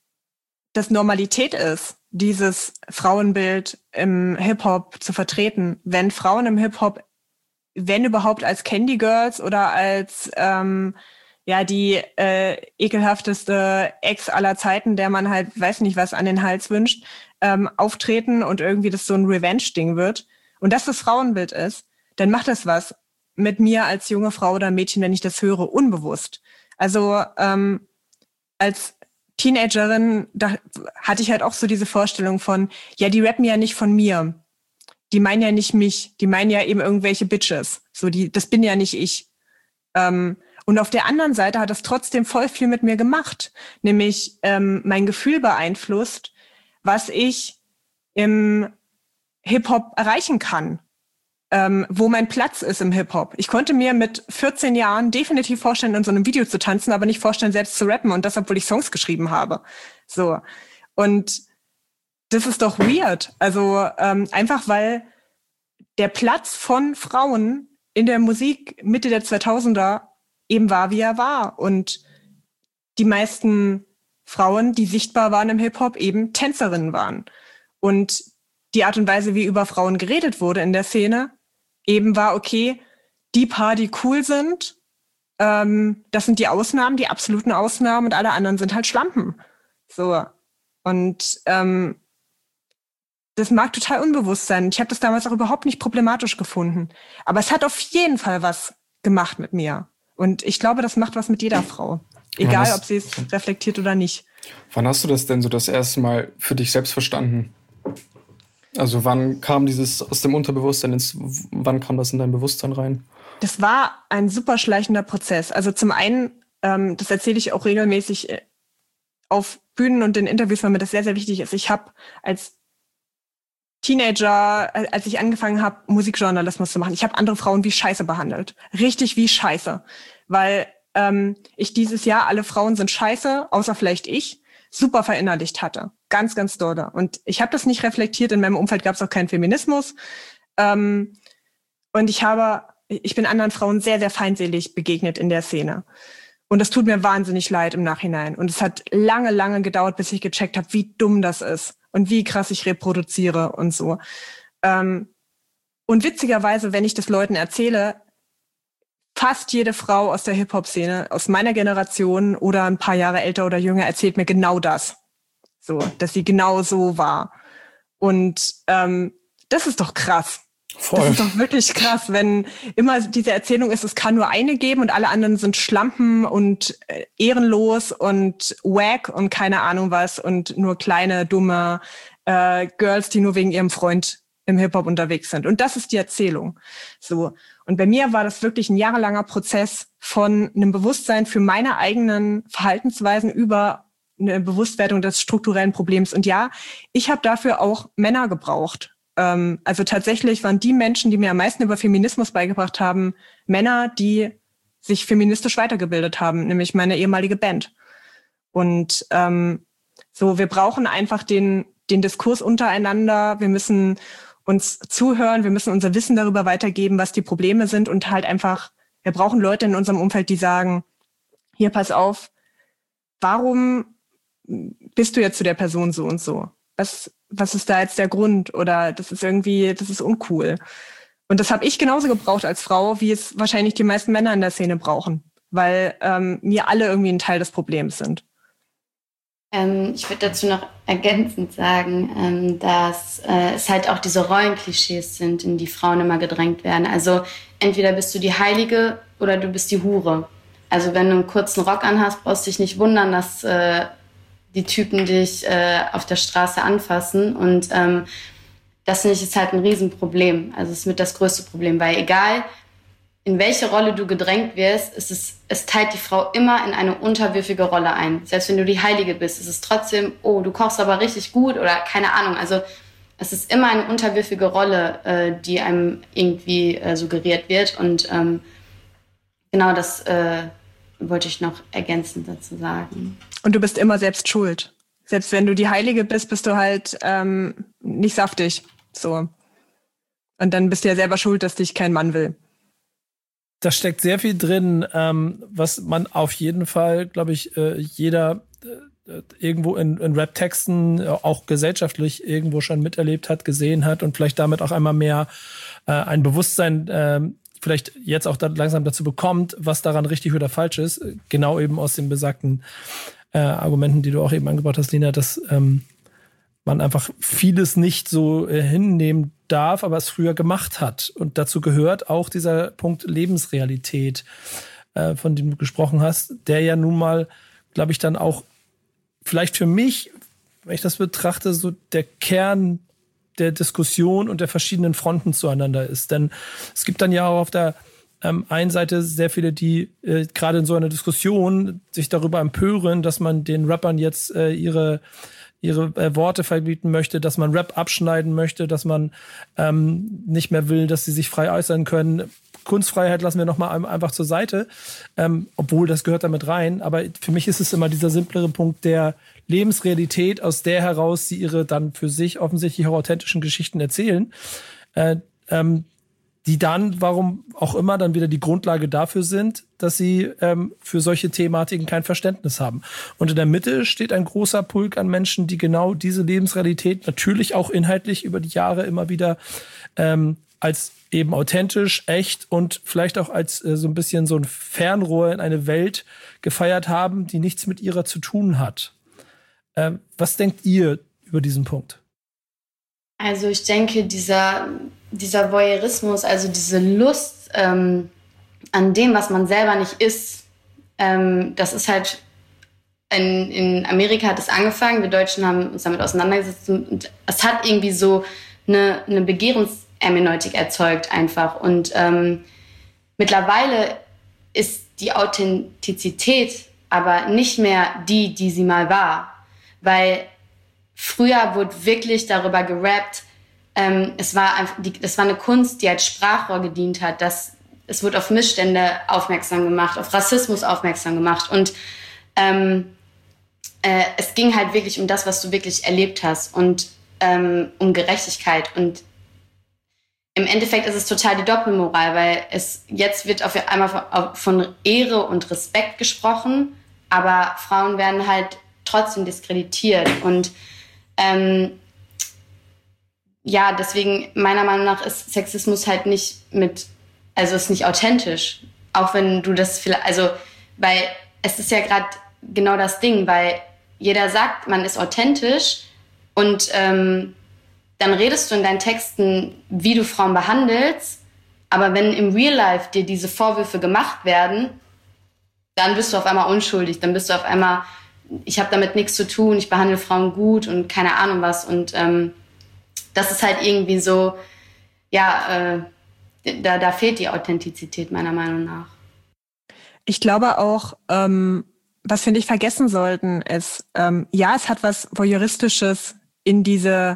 das Normalität ist, dieses Frauenbild im Hip-Hop zu vertreten, wenn Frauen im Hip-Hop, wenn überhaupt als Candy Girls oder als ähm, ja die äh, ekelhafteste Ex aller Zeiten, der man halt, weiß nicht, was an den Hals wünscht, ähm, auftreten und irgendwie das so ein Revenge-Ding wird und das das Frauenbild ist, dann macht das was mit mir als junge Frau oder Mädchen, wenn ich das höre, unbewusst. Also ähm, als Teenagerin da hatte ich halt auch so diese Vorstellung von, ja, die rappen ja nicht von mir. Die meinen ja nicht mich. Die meinen ja eben irgendwelche Bitches. So, die, das bin ja nicht ich. Ähm, und auf der anderen Seite hat das trotzdem voll viel mit mir gemacht. Nämlich ähm, mein Gefühl beeinflusst, was ich im Hip-Hop erreichen kann. Ähm, wo mein Platz ist im Hip-Hop. Ich konnte mir mit vierzehn Jahren definitiv vorstellen, in so einem Video zu tanzen, aber nicht vorstellen, selbst zu rappen und das, obwohl ich Songs geschrieben habe. So. Und das ist doch weird. Also ähm, einfach, weil der Platz von Frauen in der Musik Mitte der zweitausender eben war, wie er war. Und die meisten Frauen, die sichtbar waren im Hip-Hop, eben Tänzerinnen waren. Und die Art und Weise, wie über Frauen geredet wurde in der Szene, eben war, okay, die paar, die cool sind, ähm, das sind die Ausnahmen, die absoluten Ausnahmen und alle anderen sind halt Schlampen. So. Und ähm, das mag total unbewusst sein. Ich habe das damals auch überhaupt nicht problematisch gefunden. Aber es hat auf jeden Fall was gemacht mit mir. Und ich glaube, das macht was mit jeder Frau. Egal, hast, ob sie es reflektiert oder nicht. Wann hast du das denn so das erste Mal für dich selbst verstanden? Also wann kam dieses aus dem Unterbewusstsein ins, wann kam das in dein Bewusstsein rein? Das war ein super schleichender Prozess. Also zum einen, ähm, das erzähle ich auch regelmäßig auf Bühnen und in Interviews, weil mir das sehr, sehr wichtig ist. Ich habe als Teenager, als ich angefangen habe, Musikjournalismus zu machen, ich habe andere Frauen wie Scheiße behandelt. Richtig wie Scheiße. Weil ähm, ich dieses Jahr, alle Frauen sind scheiße, außer vielleicht ich, super verinnerlicht hatte. Ganz, ganz doll. Und ich habe das nicht reflektiert. In meinem Umfeld gab es auch keinen Feminismus. Ähm, und ich habe, ich bin anderen Frauen sehr, sehr feindselig begegnet in der Szene. Und das tut mir wahnsinnig leid im Nachhinein. Und es hat lange, lange gedauert, bis ich gecheckt habe, wie dumm das ist und wie krass ich reproduziere und so. Ähm, und witzigerweise, wenn ich das Leuten erzähle, fast jede Frau aus der Hip-Hop-Szene, aus meiner Generation oder ein paar Jahre älter oder jünger, erzählt mir genau das. So, dass sie genau so war. Und ähm, das ist doch krass. Voll. Das ist doch wirklich krass, wenn immer diese Erzählung ist, es kann nur eine geben und alle anderen sind Schlampen und äh, ehrenlos und wack und keine Ahnung was und nur kleine, dumme äh, Girls, die nur wegen ihrem Freund im Hip-Hop unterwegs sind. Und das ist die Erzählung. So. Und bei mir war das wirklich ein jahrelanger Prozess von einem Bewusstsein für meine eigenen Verhaltensweisen über eine Bewusstwerdung des strukturellen Problems. Und ja, ich habe dafür auch Männer gebraucht. Ähm, also tatsächlich waren die Menschen, die mir am meisten über Feminismus beigebracht haben, Männer, die sich feministisch weitergebildet haben, nämlich meine ehemalige Band. Und ähm, so, wir brauchen einfach den, den Diskurs untereinander. Wir müssen uns zuhören, wir müssen unser Wissen darüber weitergeben, was die Probleme sind und halt einfach, wir brauchen Leute in unserem Umfeld, die sagen, hier, pass auf, warum bist du jetzt zu der Person so und so? Was, was ist da jetzt der Grund? Oder das ist irgendwie, das ist uncool. Und das habe ich genauso gebraucht als Frau, wie es wahrscheinlich die meisten Männer in der Szene brauchen, weil ähm, wir alle irgendwie ein Teil des Problems sind. Ähm, ich würde dazu noch ergänzend sagen, ähm, dass äh, es halt auch diese Rollenklischees sind, in die Frauen immer gedrängt werden. Also entweder bist du die Heilige oder du bist die Hure. Also wenn du einen kurzen Rock anhast, brauchst du dich nicht wundern, dass äh, die Typen dich äh, auf der Straße anfassen. Und ähm, das finde ich ist halt ein Riesenproblem. Also es ist mit das größte Problem, weil egal in welche Rolle du gedrängt wirst, es, ist, es teilt die Frau immer in eine unterwürfige Rolle ein. Selbst wenn du die Heilige bist, ist es trotzdem, oh, du kochst aber richtig gut oder keine Ahnung. Also es ist immer eine unterwürfige Rolle, äh, die einem irgendwie äh, suggeriert wird. Und ähm, genau das äh, wollte ich noch ergänzend dazu sagen. Und du bist immer selbst schuld. Selbst wenn du die Heilige bist, bist du halt ähm, nicht saftig. So. Und dann bist du ja selber schuld, dass dich kein Mann will. Da steckt sehr viel drin, ähm, was man auf jeden Fall, glaube ich, äh, jeder äh, irgendwo in, in Rap-Texten, äh, auch gesellschaftlich irgendwo schon miterlebt hat, gesehen hat und vielleicht damit auch einmal mehr äh, ein Bewusstsein äh, vielleicht jetzt auch da langsam dazu bekommt, was daran richtig oder falsch ist. Genau eben aus den besagten äh, Argumenten, die du auch eben angebracht hast, Lina, dass ähm, man einfach vieles nicht so äh, hinnehmen darf, aber es früher gemacht hat. Und dazu gehört auch dieser Punkt Lebensrealität, äh, von dem du gesprochen hast, der ja nun mal, glaube ich, dann auch vielleicht für mich, wenn ich das betrachte, so der Kern der Diskussion und der verschiedenen Fronten zueinander ist. Denn es gibt dann ja auch auf der ähm, einen Seite sehr viele, die äh, gerade in so einer Diskussion sich darüber empören, dass man den Rappern jetzt äh, ihre ihre äh, Worte verbieten möchte, dass man Rap abschneiden möchte, dass man ähm, nicht mehr will, dass sie sich frei äußern können. Kunstfreiheit lassen wir noch mal einfach zur Seite, ähm, obwohl das gehört damit rein. Aber für mich ist es immer dieser simplere Punkt der Lebensrealität, aus der heraus sie ihre dann für sich offensichtlich auch authentischen Geschichten erzählen, äh, ähm, die dann, warum auch immer, dann wieder die Grundlage dafür sind, dass sie ähm, für solche Thematiken kein Verständnis haben. Und in der Mitte steht ein großer Pulk an Menschen, die genau diese Lebensrealität natürlich auch inhaltlich über die Jahre immer wieder ähm, als eben authentisch, echt und vielleicht auch als äh, so ein bisschen so ein Fernrohr in eine Welt gefeiert haben, die nichts mit ihrer zu tun hat. Ähm, was denkt ihr über diesen Punkt? Also ich denke, dieser, dieser Voyeurismus, also diese Lust ähm, an dem, was man selber nicht ist, ähm, das ist halt, in, in Amerika hat es angefangen, wir Deutschen haben uns damit auseinandergesetzt und es hat irgendwie so eine, eine Begehrenshermeneutik erzeugt einfach. Und ähm, mittlerweile ist die Authentizität aber nicht mehr die, die sie mal war, weil früher wurde wirklich darüber gerappt. Ähm, es war einfach, die, das war eine Kunst, die als Sprachrohr gedient hat. Das, es wurde auf Missstände aufmerksam gemacht, auf Rassismus aufmerksam gemacht. Und ähm, äh, es ging halt wirklich um das, was du wirklich erlebt hast und ähm, um Gerechtigkeit. Und im Endeffekt ist es total die Doppelmoral, weil es jetzt wird auf einmal von, von Ehre und Respekt gesprochen, aber Frauen werden halt trotzdem diskreditiert. Und Ähm, ja, deswegen, meiner Meinung nach ist Sexismus halt nicht mit, also ist nicht authentisch. Auch wenn du das vielleicht, also, weil es ist ja gerade genau das Ding, weil jeder sagt, man ist authentisch und ähm, dann redest du in deinen Texten, wie du Frauen behandelst, aber wenn im Real Life dir diese Vorwürfe gemacht werden, dann bist du auf einmal unschuldig, dann bist du auf einmal, ich habe damit nichts zu tun, ich behandle Frauen gut und keine Ahnung was. Und ähm, das ist halt irgendwie so, ja, äh, da, da fehlt die Authentizität meiner Meinung nach. Ich glaube auch, ähm, was wir nicht vergessen sollten, ist, ähm, ja, es hat was Voyeuristisches in diese,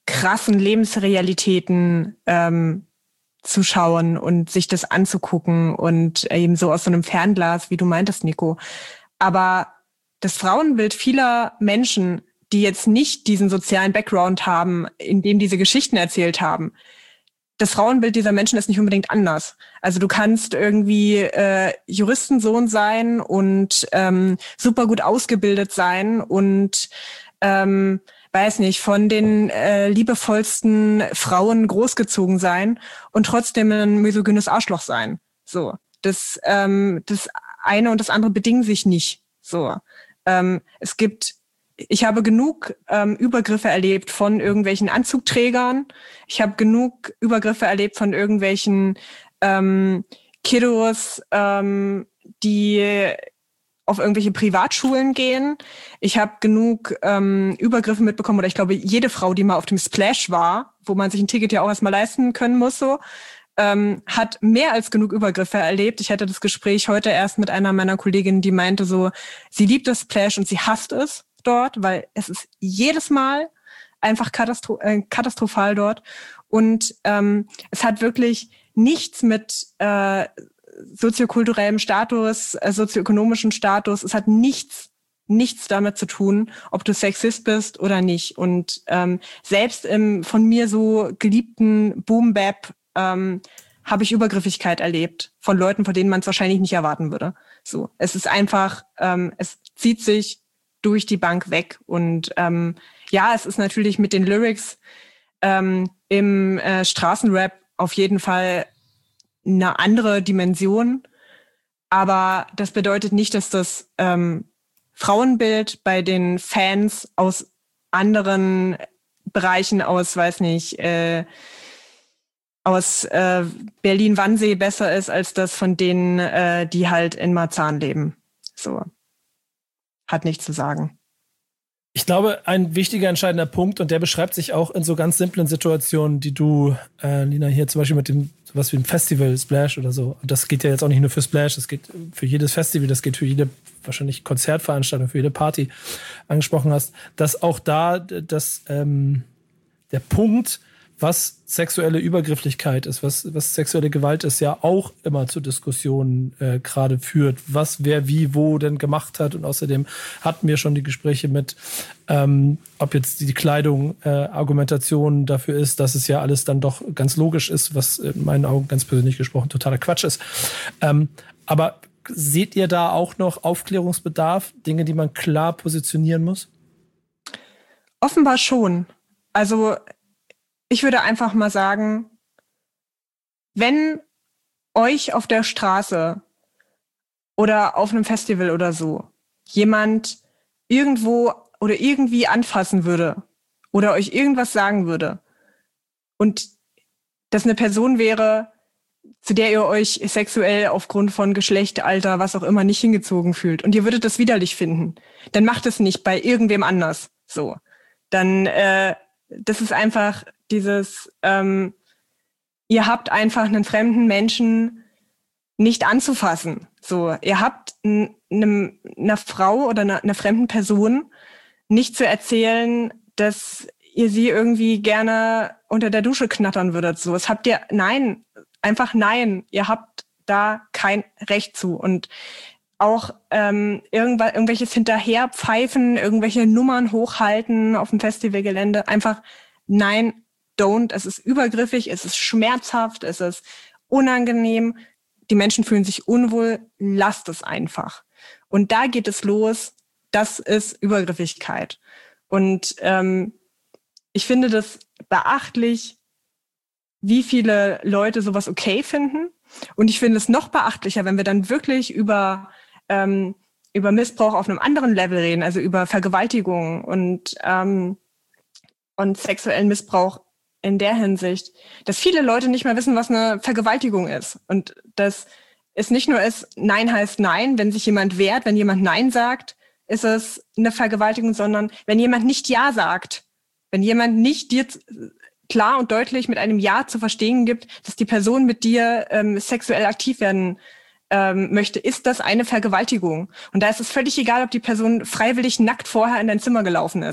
krassen Lebensrealitäten ähm, zu schauen und sich das anzugucken und eben so aus so einem Fernglas, wie du meintest, Nico. Aber das Frauenbild vieler Menschen, die jetzt nicht diesen sozialen Background haben, in dem diese Geschichten erzählt haben, das Frauenbild dieser Menschen ist nicht unbedingt anders. Also du kannst irgendwie äh, Juristensohn sein und ähm, super gut ausgebildet sein und ähm, weiß nicht, von den äh, liebevollsten Frauen großgezogen sein und trotzdem ein misogynes Arschloch sein. So, das ähm, das eine und das andere bedingen sich nicht. So, ähm, es gibt Ich habe genug ähm, Übergriffe erlebt von irgendwelchen Anzugträgern. Ich habe genug Übergriffe erlebt von irgendwelchen ähm, Kiddos, ähm, die auf irgendwelche Privatschulen gehen. Ich habe genug ähm, Übergriffe mitbekommen, oder ich glaube, jede Frau, die mal auf dem Splash war, wo man sich ein Ticket ja auch erstmal leisten können muss, so, ähm, hat mehr als genug Übergriffe erlebt. Ich hatte das Gespräch heute erst mit einer meiner Kolleginnen, die meinte so, sie liebt das Splash und sie hasst es dort, weil es ist jedes Mal einfach katastro- äh, katastrophal dort. Und ähm, es hat wirklich nichts mit äh, soziokulturellem Status, äh, sozioökonomischem Status, es hat nichts, nichts damit zu tun, ob du Sexist bist oder nicht. Und ähm, selbst im von mir so geliebten Boom-Bap ähm, habe ich Übergriffigkeit erlebt von Leuten, von denen man es wahrscheinlich nicht erwarten würde. So, es ist einfach, ähm, es zieht sich durch die Bank weg. Und ähm, ja, es ist natürlich mit den Lyrics ähm, im äh, Straßenrap auf jeden Fall eine andere Dimension. Aber das bedeutet nicht, dass das ähm, Frauenbild bei den Fans aus anderen Bereichen, aus, weiß nicht, äh, aus äh, Berlin-Wannsee besser ist, als das von denen, äh, die halt in Marzahn leben. So. Hat nichts zu sagen. Ich glaube, ein wichtiger, entscheidender Punkt, und der beschreibt sich auch in so ganz simplen Situationen, die du, äh, Lina, hier zum Beispiel mit dem, sowas wie ein Festival, Splash oder so. Und das geht ja jetzt auch nicht nur für Splash, das geht für jedes Festival, das geht für jede, wahrscheinlich Konzertveranstaltung, für jede Party angesprochen hast, dass auch da das, ähm, der Punkt, was sexuelle Übergrifflichkeit ist, was, was sexuelle Gewalt ist, ja auch immer zu Diskussionen äh, gerade führt, was wer wie wo denn gemacht hat. Und außerdem hatten wir schon die Gespräche mit, ähm, ob jetzt die Kleidung äh, Argumentation dafür ist, dass es ja alles dann doch ganz logisch ist, was in meinen Augen ganz persönlich gesprochen totaler Quatsch ist. Ähm, aber seht ihr da auch noch Aufklärungsbedarf, Dinge, die man klar positionieren muss? Offenbar schon. Also ich würde einfach mal sagen, wenn euch auf der Straße oder auf einem Festival oder so jemand irgendwo oder irgendwie anfassen würde oder euch irgendwas sagen würde und das eine Person wäre, zu der ihr euch sexuell aufgrund von Geschlecht, Alter, was auch immer nicht hingezogen fühlt und ihr würdet das widerlich finden, dann macht es nicht bei irgendwem anders. So, dann äh, das ist einfach dieses, ähm, ihr habt einfach einen fremden Menschen nicht anzufassen. So, ihr habt n- n- einer Frau oder einer, einer fremden Person nicht zu erzählen, dass ihr sie irgendwie gerne unter der Dusche knattern würdet. So, das habt ihr, nein, einfach nein. Ihr habt da kein Recht zu. Und auch ähm, irgendwas, irgendwelches Hinterherpfeifen, irgendwelche Nummern hochhalten auf dem Festivalgelände. Einfach nein, don't. Es ist übergriffig, es ist schmerzhaft, es ist unangenehm. Die Menschen fühlen sich unwohl. Lasst es einfach. Und da geht es los. Das ist Übergriffigkeit. Und ähm, ich finde das beachtlich, wie viele Leute sowas okay finden. Und ich finde es noch beachtlicher, wenn wir dann wirklich über ähm, über Missbrauch auf einem anderen Level reden, also über Vergewaltigung und ähm, und sexuellen Missbrauch in der Hinsicht, dass viele Leute nicht mehr wissen, was eine Vergewaltigung ist. Und dass es nicht nur ist, Nein heißt Nein, wenn sich jemand wehrt, wenn jemand Nein sagt, ist es eine Vergewaltigung, sondern wenn jemand nicht Ja sagt, wenn jemand nicht dir klar und deutlich mit einem Ja zu verstehen gibt, dass die Person mit dir ähm, sexuell aktiv werden ähm, möchte, ist das eine Vergewaltigung. Und da ist es völlig egal, ob die Person freiwillig nackt vorher in dein Zimmer gelaufen ist.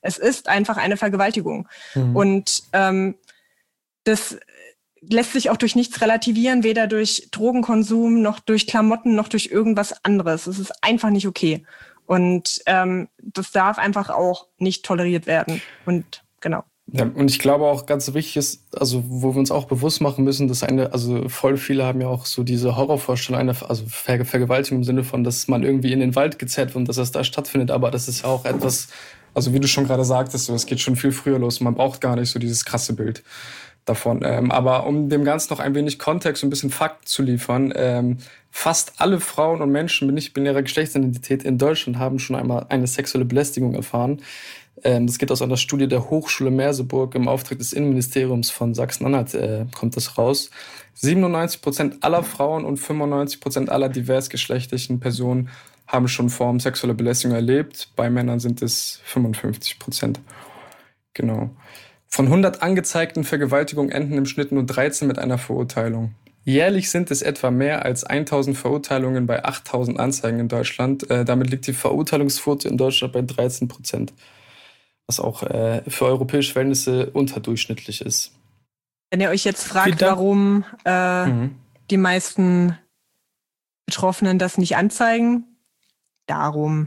Es ist einfach eine Vergewaltigung. Mhm. Und ähm, das lässt sich auch durch nichts relativieren, weder durch Drogenkonsum, noch durch Klamotten, noch durch irgendwas anderes. Es ist einfach nicht okay. Und ähm, das darf einfach auch nicht toleriert werden. Und genau. Ja, und ich glaube auch ganz wichtig ist, also wo wir uns auch bewusst machen müssen, dass eine, also voll viele haben ja auch so diese Horrorvorstellung, eine, also Ver- Vergewaltigung im Sinne von, dass man irgendwie in den Wald gezerrt wird und dass das da stattfindet, aber das ist ja auch etwas, also wie du schon gerade sagtest, so, es geht schon viel früher los, man braucht gar nicht so dieses krasse Bild davon. Ähm, aber um dem Ganzen noch ein wenig Kontext und ein bisschen Fakten zu liefern, ähm, fast alle Frauen und Menschen mit nicht-binärer Geschlechtsidentität in Deutschland haben schon einmal eine sexuelle Belästigung erfahren. Ähm, das geht aus einer Studie der Hochschule Merseburg im Auftrag des Innenministeriums von Sachsen-Anhalt, äh, kommt das raus. siebenundneunzig Prozent aller Frauen und fünfundneunzig Prozent aller diversgeschlechtlichen Personen haben schon Formen sexueller Belästigung erlebt. Bei Männern sind es fünfundfünfzig Prozent. Genau. Von hundert angezeigten Vergewaltigungen enden im Schnitt nur dreizehn mit einer Verurteilung. Jährlich sind es etwa mehr als tausend Verurteilungen bei achttausend Anzeigen in Deutschland. Äh, damit liegt die Verurteilungsquote in Deutschland bei dreizehn Prozent. Was auch äh, für europäische Verhältnisse unterdurchschnittlich ist. Wenn ihr euch jetzt fragt, warum äh, mhm. die meisten Betroffenen das nicht anzeigen, darum.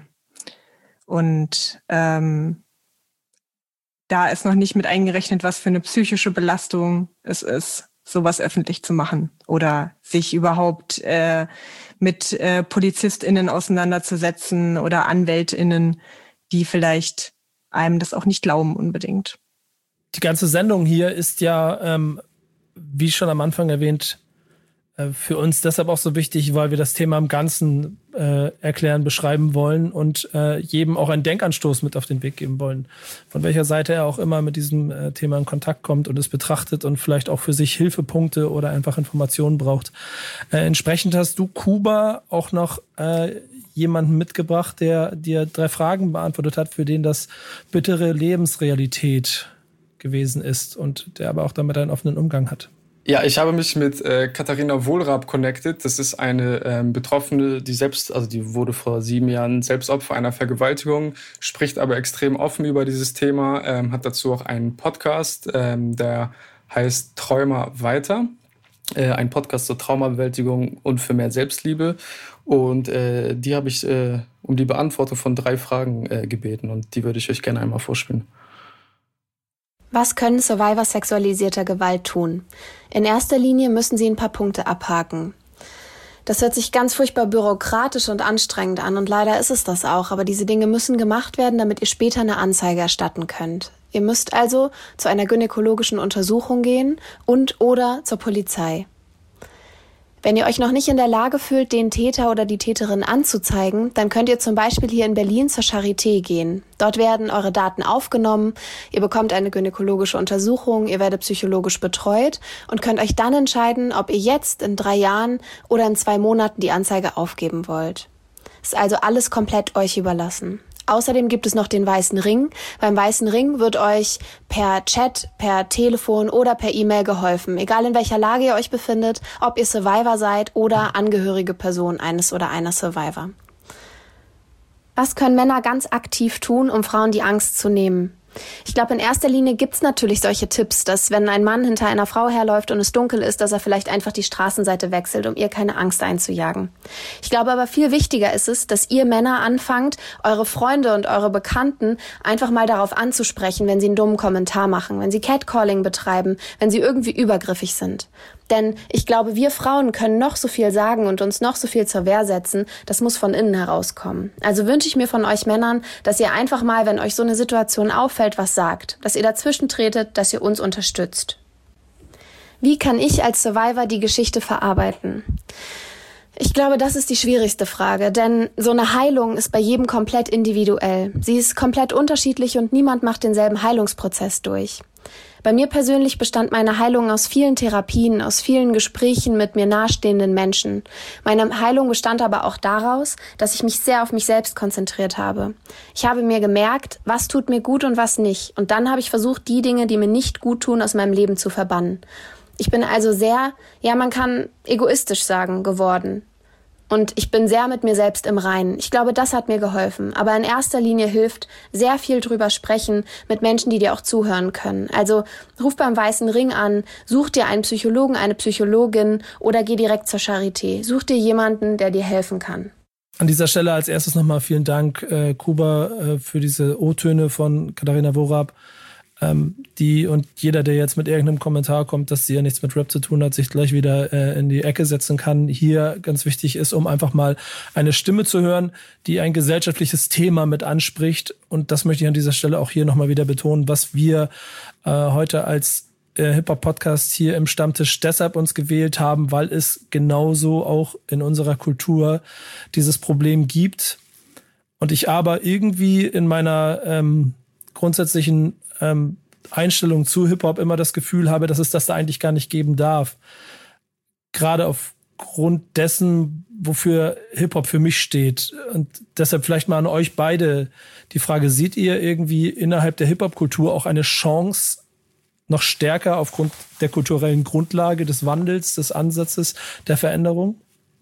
Und ähm, da ist noch nicht mit eingerechnet, was für eine psychische Belastung es ist, sowas öffentlich zu machen oder sich überhaupt äh, mit äh, PolizistInnen auseinanderzusetzen oder AnwältInnen, die vielleicht einem das auch nicht glauben unbedingt. Die ganze Sendung hier ist ja, ähm, wie schon am Anfang erwähnt, äh, für uns deshalb auch so wichtig, weil wir das Thema im Ganzen äh, erklären, beschreiben wollen und äh, jedem auch einen Denkanstoß mit auf den Weg geben wollen. Von welcher Seite er auch immer mit diesem äh, Thema in Kontakt kommt und es betrachtet und vielleicht auch für sich Hilfepunkte oder einfach Informationen braucht. Äh, entsprechend hast du, Kuba, auch noch äh, jemanden mitgebracht, der dir drei Fragen beantwortet hat, für den das bittere Lebensrealität gewesen ist und der aber auch damit einen offenen Umgang hat. Ja, ich habe mich mit äh, Katharina Wohlrab connected. Das ist eine ähm, Betroffene, die selbst, also die wurde vor sieben Jahren selbst Opfer einer Vergewaltigung, spricht aber extrem offen über dieses Thema, ähm, hat dazu auch einen Podcast, ähm, der heißt Träumer weiter. Äh, ein Podcast zur Traumabewältigung und für mehr Selbstliebe. Und äh, die habe ich äh, um die Beantwortung von drei Fragen äh, gebeten und die würde ich euch gerne einmal vorspielen. Was können Survivor sexualisierter Gewalt tun? In erster Linie müssen sie ein paar Punkte abhaken. Das hört sich ganz furchtbar bürokratisch und anstrengend an und leider ist es das auch, aber diese Dinge müssen gemacht werden, damit ihr später eine Anzeige erstatten könnt. Ihr müsst also zu einer gynäkologischen Untersuchung gehen und oder zur Polizei. Wenn ihr euch noch nicht in der Lage fühlt, den Täter oder die Täterin anzuzeigen, dann könnt ihr zum Beispiel hier in Berlin zur Charité gehen. Dort werden eure Daten aufgenommen, ihr bekommt eine gynäkologische Untersuchung, ihr werdet psychologisch betreut und könnt euch dann entscheiden, ob ihr jetzt in drei Jahren oder in zwei Monaten die Anzeige aufgeben wollt. Ist also alles komplett euch überlassen. Außerdem gibt es noch den Weißen Ring. Beim Weißen Ring wird euch per Chat, per Telefon oder per E-Mail geholfen. Egal in welcher Lage ihr euch befindet, ob ihr Survivor seid oder angehörige Person eines oder einer Survivor. Was können Männer ganz aktiv tun, um Frauen die Angst zu nehmen? Ich glaube, in erster Linie gibt's natürlich solche Tipps, dass wenn ein Mann hinter einer Frau herläuft und es dunkel ist, dass er vielleicht einfach die Straßenseite wechselt, um ihr keine Angst einzujagen. Ich glaube aber viel wichtiger ist es, dass ihr Männer anfangt, eure Freunde und eure Bekannten einfach mal darauf anzusprechen, wenn sie einen dummen Kommentar machen, wenn sie Catcalling betreiben, wenn sie irgendwie übergriffig sind. Denn ich glaube, wir Frauen können noch so viel sagen und uns noch so viel zur Wehr setzen, das muss von innen herauskommen. Also wünsche ich mir von euch Männern, dass ihr einfach mal, wenn euch so eine Situation auffällt, was sagt, dass ihr dazwischen tretet, dass ihr uns unterstützt. Wie kann ich als Survivor die Geschichte verarbeiten? Ich glaube, das ist die schwierigste Frage, denn so eine Heilung ist bei jedem komplett individuell. Sie ist komplett unterschiedlich und niemand macht denselben Heilungsprozess durch. Bei mir persönlich bestand meine Heilung aus vielen Therapien, aus vielen Gesprächen mit mir nahestehenden Menschen. Meine Heilung bestand aber auch daraus, dass ich mich sehr auf mich selbst konzentriert habe. Ich habe mir gemerkt, was tut mir gut und was nicht. Und dann habe ich versucht, die Dinge, die mir nicht gut tun, aus meinem Leben zu verbannen. Ich bin also sehr, ja, man kann egoistisch sagen, geworden. Und ich bin sehr mit mir selbst im Reinen. Ich glaube, das hat mir geholfen. Aber in erster Linie hilft sehr viel drüber sprechen mit Menschen, die dir auch zuhören können. Also ruf beim Weißen Ring an, such dir einen Psychologen, eine Psychologin oder geh direkt zur Charité. Such dir jemanden, der dir helfen kann. An dieser Stelle als erstes nochmal vielen Dank, äh, Kuba, äh, für diese O-Töne von Katharina Worab. Ähm, die und jeder, der jetzt mit irgendeinem Kommentar kommt, dass sie ja nichts mit Rap zu tun hat, sich gleich wieder äh, in die Ecke setzen kann. Hier ganz wichtig ist, um einfach mal eine Stimme zu hören, die ein gesellschaftliches Thema mit anspricht. Und das möchte ich an dieser Stelle auch hier nochmal wieder betonen, was wir äh, heute als äh, Hip-Hop-Podcast hier im Stammtisch deshalb uns gewählt haben, weil es genauso auch in unserer Kultur dieses Problem gibt. Und ich aber irgendwie in meiner ähm, grundsätzlichen ähm, Einstellung zu Hip-Hop immer das Gefühl habe, dass es das da eigentlich gar nicht geben darf. Gerade aufgrund dessen, wofür Hip-Hop für mich steht. Und deshalb vielleicht mal an euch beide die Frage, seht ihr irgendwie innerhalb der Hip-Hop-Kultur auch eine Chance, noch stärker aufgrund der kulturellen Grundlage, des Wandels, des Ansatzes, der Veränderung?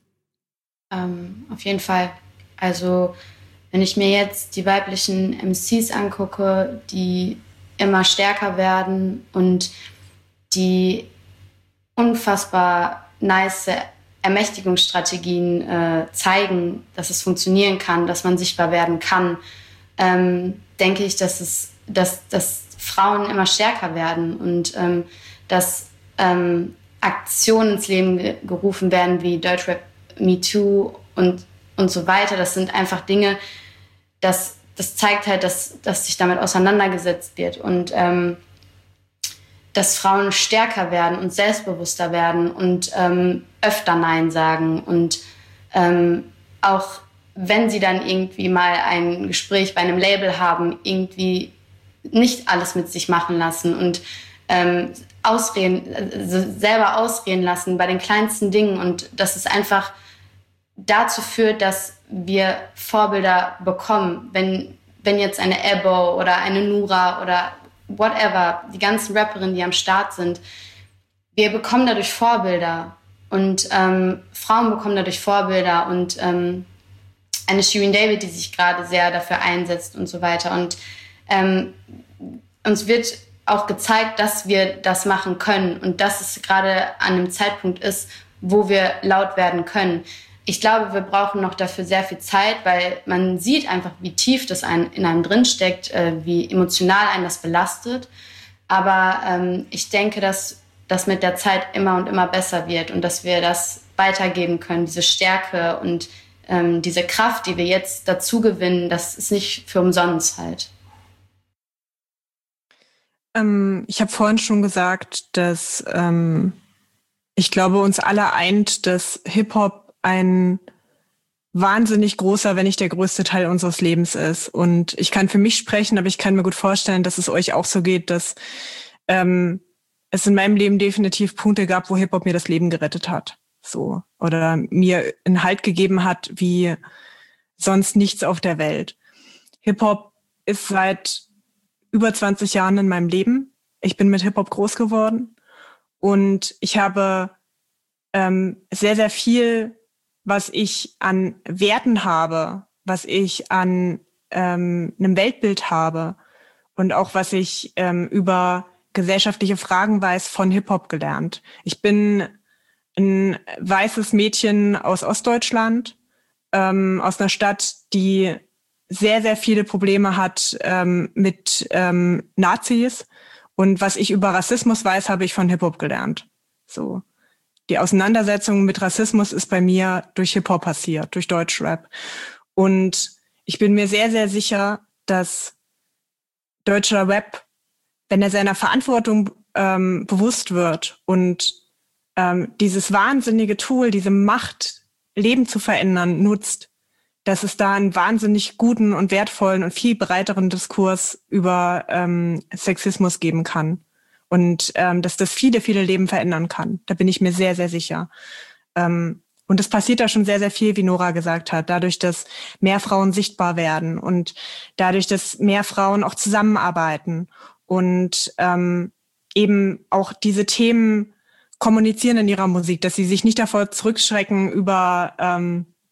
Ähm, auf jeden Fall. Also wenn ich mir jetzt die weiblichen M Cs angucke, die immer stärker werden und die unfassbar nice Ermächtigungsstrategien äh, zeigen, dass es funktionieren kann, dass man sichtbar werden kann, ähm, denke ich, dass es, dass, dass Frauen immer stärker werden und ähm, dass ähm, Aktionen ins Leben ge- gerufen werden wie Deutschrap Me Too und, und so weiter. Das sind einfach Dinge, das, das zeigt halt, dass, dass sich damit auseinandergesetzt wird und ähm, dass Frauen stärker werden und selbstbewusster werden und ähm, öfter Nein sagen und ähm, auch wenn sie dann irgendwie mal ein Gespräch bei einem Label haben, irgendwie nicht alles mit sich machen lassen und ähm, ausreden, also selber ausreden lassen bei den kleinsten Dingen und dass es einfach dazu führt, dass wir Vorbilder bekommen. Wenn, wenn jetzt eine Ebo oder eine Nura oder whatever, die ganzen Rapperinnen, die am Start sind, wir bekommen dadurch Vorbilder und ähm, Frauen bekommen dadurch Vorbilder und ähm, eine Shirin David, die sich gerade sehr dafür einsetzt und so weiter. Und ähm, uns wird auch gezeigt, dass wir das machen können und dass es gerade an einem Zeitpunkt ist, wo wir laut werden können. Ich glaube, wir brauchen noch dafür sehr viel Zeit, weil man sieht einfach, wie tief das ein, in einem drinsteckt, äh, wie emotional einen das belastet. Aber ähm, ich denke, dass das mit der Zeit immer und immer besser wird und dass wir das weitergeben können, diese Stärke und ähm, diese Kraft, die wir jetzt dazu gewinnen, das ist nicht für umsonst halt. Ähm, ich habe vorhin schon gesagt, dass ähm, ich glaube, uns alle eint, dass Hip-Hop ein wahnsinnig großer, wenn nicht der größte Teil unseres Lebens ist. Und ich kann für mich sprechen, aber ich kann mir gut vorstellen, dass es euch auch so geht, dass ähm, es in meinem Leben definitiv Punkte gab, wo Hip-Hop mir das Leben gerettet hat. So. Oder mir einen Halt gegeben hat, wie sonst nichts auf der Welt. Hip-Hop ist seit über zwanzig Jahren in meinem Leben. Ich bin mit Hip-Hop groß geworden. Und ich habe ähm, sehr, sehr viel, was ich an Werten habe, was ich an ähm, einem Weltbild habe und auch was ich ähm, über gesellschaftliche Fragen weiß, von Hip-Hop gelernt. Ich bin ein weißes Mädchen aus Ostdeutschland, ähm, aus einer Stadt, die sehr, sehr viele Probleme hat ähm, mit ähm, Nazis. Und was ich über Rassismus weiß, habe ich von Hip-Hop gelernt. So. Die Auseinandersetzung mit Rassismus ist bei mir durch Hip-Hop passiert, durch Deutschrap. Und ich bin mir sehr, sehr sicher, dass deutscher Rap, wenn er seiner Verantwortung ähm, bewusst wird und ähm, dieses wahnsinnige Tool, diese Macht, Leben zu verändern, nutzt, dass es da einen wahnsinnig guten und wertvollen und viel breiteren Diskurs über ähm, Sexismus geben kann. Und ähm, dass das viele, viele Leben verändern kann. Da bin ich mir sehr, sehr sicher. Ähm, und es passiert da schon sehr, sehr viel, wie Nora gesagt hat. Dadurch, dass mehr Frauen sichtbar werden und dadurch, dass mehr Frauen auch zusammenarbeiten und ähm, eben auch diese Themen kommunizieren in ihrer Musik, dass sie sich nicht davor zurückschrecken, über ähm,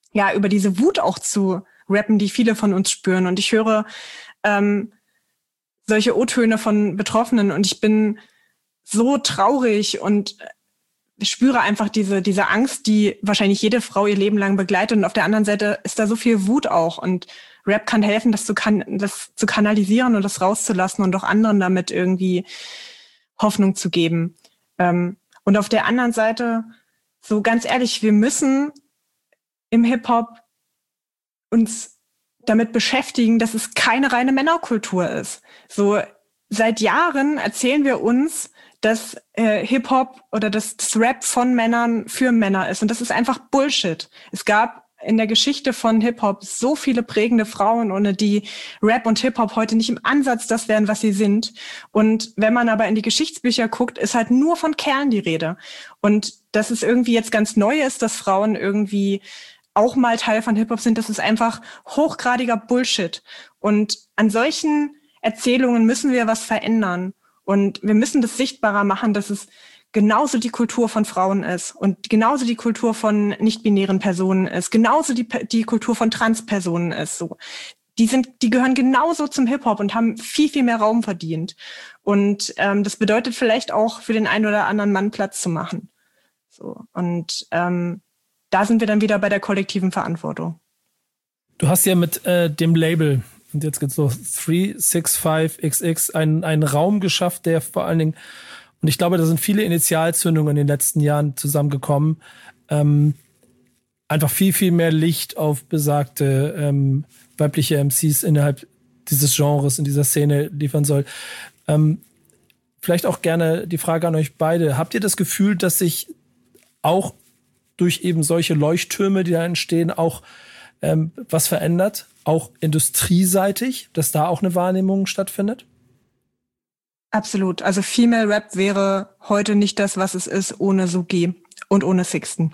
ja, über diese Wut auch zu rappen, die viele von uns spüren. Und ich höre ähm, solche O-Töne von Betroffenen und ich bin so traurig und spüre einfach diese diese Angst, die wahrscheinlich jede Frau ihr Leben lang begleitet. Und auf der anderen Seite ist da so viel Wut auch. Und Rap kann helfen, das zu, kan- das zu kanalisieren und das rauszulassen und auch anderen damit irgendwie Hoffnung zu geben. Ähm, und auf der anderen Seite, so ganz ehrlich, wir müssen im Hip-Hop uns damit beschäftigen, dass es keine reine Männerkultur ist. So seit Jahren erzählen wir uns, dass äh, Hip-Hop oder dass das Rap von Männern für Männer ist. Und das ist einfach Bullshit. Es gab in der Geschichte von Hip-Hop so viele prägende Frauen, ohne die Rap und Hip-Hop heute nicht im Ansatz das wären, was sie sind. Und wenn man aber in die Geschichtsbücher guckt, ist halt nur von Kerlen die Rede. Und dass es irgendwie jetzt ganz neu ist, dass Frauen irgendwie auch mal Teil von Hip-Hop sind, das ist einfach hochgradiger Bullshit. Und an solchen Erzählungen müssen wir was verändern. Und wir müssen das sichtbarer machen, dass es genauso die Kultur von Frauen ist und genauso die Kultur von nicht-binären Personen ist, genauso die, die Kultur von Transpersonen ist. So, die sind, die gehören genauso zum Hip-Hop und haben viel, viel mehr Raum verdient. Und ähm, das bedeutet vielleicht auch für den einen oder anderen Mann Platz zu machen. So, und ähm, da sind wir dann wieder bei der kollektiven Verantwortung. Du hast ja mit äh, dem Label, und jetzt geht's los, drei sechs fünf X X, einen, einen Raum geschafft, der vor allen Dingen, und ich glaube, da sind viele Initialzündungen in den letzten Jahren zusammengekommen, ähm, einfach viel, viel mehr Licht auf besagte ähm, weibliche M Cs innerhalb dieses Genres, in dieser Szene liefern soll. Ähm, vielleicht auch gerne die Frage an euch beide. Habt ihr das Gefühl, dass sich auch durch eben solche Leuchttürme, die da entstehen, auch ähm, was verändert? Auch industrieseitig, dass da auch eine Wahrnehmung stattfindet? Absolut. Also Female Rap wäre heute nicht das, was es ist, ohne Suki und ohne Sixten.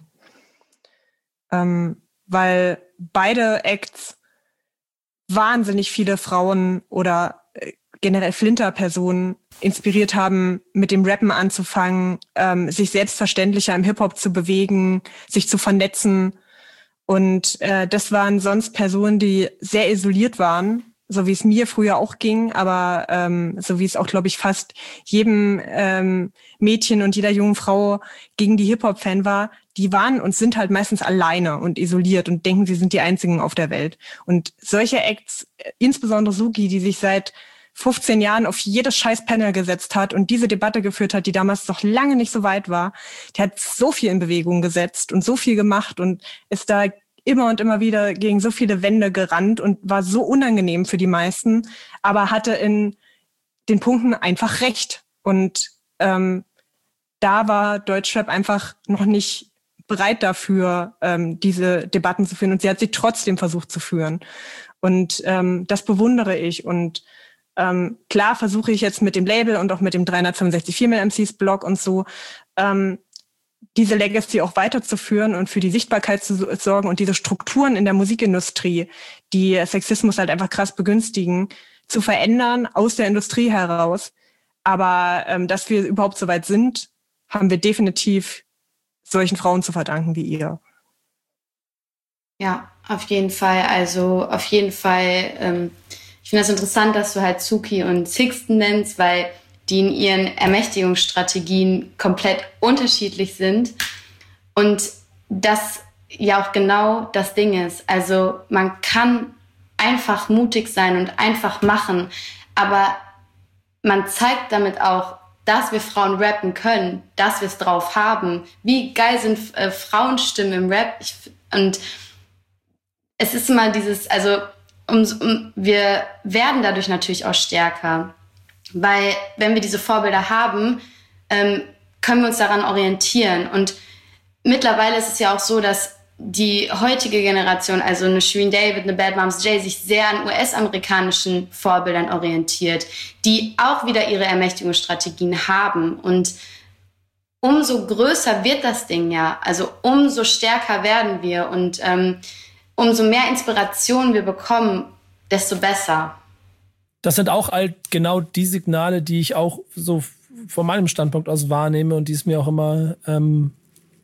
Ähm, weil beide Acts wahnsinnig viele Frauen oder äh, generell Flinter-Personen inspiriert haben, mit dem Rappen anzufangen, ähm, sich selbstverständlicher im Hip-Hop zu bewegen, sich zu vernetzen. Und äh, das waren sonst Personen, die sehr isoliert waren, so wie es mir früher auch ging, aber ähm, so wie es auch, glaube ich, fast jedem ähm, Mädchen und jeder jungen Frau gegen die Hip-Hop-Fan war, die waren und sind halt meistens alleine und isoliert und denken, sie sind die Einzigen auf der Welt. Und solche Acts, insbesondere Suki, die sich seit fünfzehn Jahren auf jedes scheiß Panel gesetzt hat und diese Debatte geführt hat, die damals noch lange nicht so weit war, die hat so viel in Bewegung gesetzt und so viel gemacht und ist da immer und immer wieder gegen so viele Wände gerannt und war so unangenehm für die meisten, aber hatte in den Punkten einfach recht. Und ähm, da war Deutschrap einfach noch nicht bereit dafür, ähm, diese Debatten zu führen. Und sie hat sie trotzdem versucht zu führen. Und ähm, das bewundere ich. Und ähm, klar versuche ich jetzt mit dem Label und auch mit dem dreihundertfünfundsechzig Female M Cs Blog und so, ähm, diese Legacy auch weiterzuführen und für die Sichtbarkeit zu sorgen und diese Strukturen in der Musikindustrie, die Sexismus halt einfach krass begünstigen, zu verändern aus der Industrie heraus. Aber ähm, dass wir überhaupt so weit sind, haben wir definitiv solchen Frauen zu verdanken wie ihr. Ja, auf jeden Fall. Also auf jeden Fall, ähm, ich finde das interessant, dass du halt Suki und Sixten nennst, weil die in ihren Ermächtigungsstrategien komplett unterschiedlich sind. Und das ja auch genau das Ding ist. Also man kann einfach mutig sein und einfach machen, aber man zeigt damit auch, dass wir Frauen rappen können, dass wir es drauf haben. Wie geil sind äh, Frauenstimmen im Rap? Ich, und es ist immer dieses, also um, um, wir werden dadurch natürlich auch stärker, weil wenn wir diese Vorbilder haben, ähm, können wir uns daran orientieren. Und mittlerweile ist es ja auch so, dass die heutige Generation, also eine Shirin David, eine Bad Moms J, sich sehr an U S-amerikanischen Vorbildern orientiert, die auch wieder ihre Ermächtigungsstrategien haben. Und umso größer wird das Ding ja, also umso stärker werden wir und ähm, umso mehr Inspiration wir bekommen, desto besser. Das sind auch halt genau die Signale, die ich auch so von meinem Standpunkt aus wahrnehme und die es mir auch immer ähm,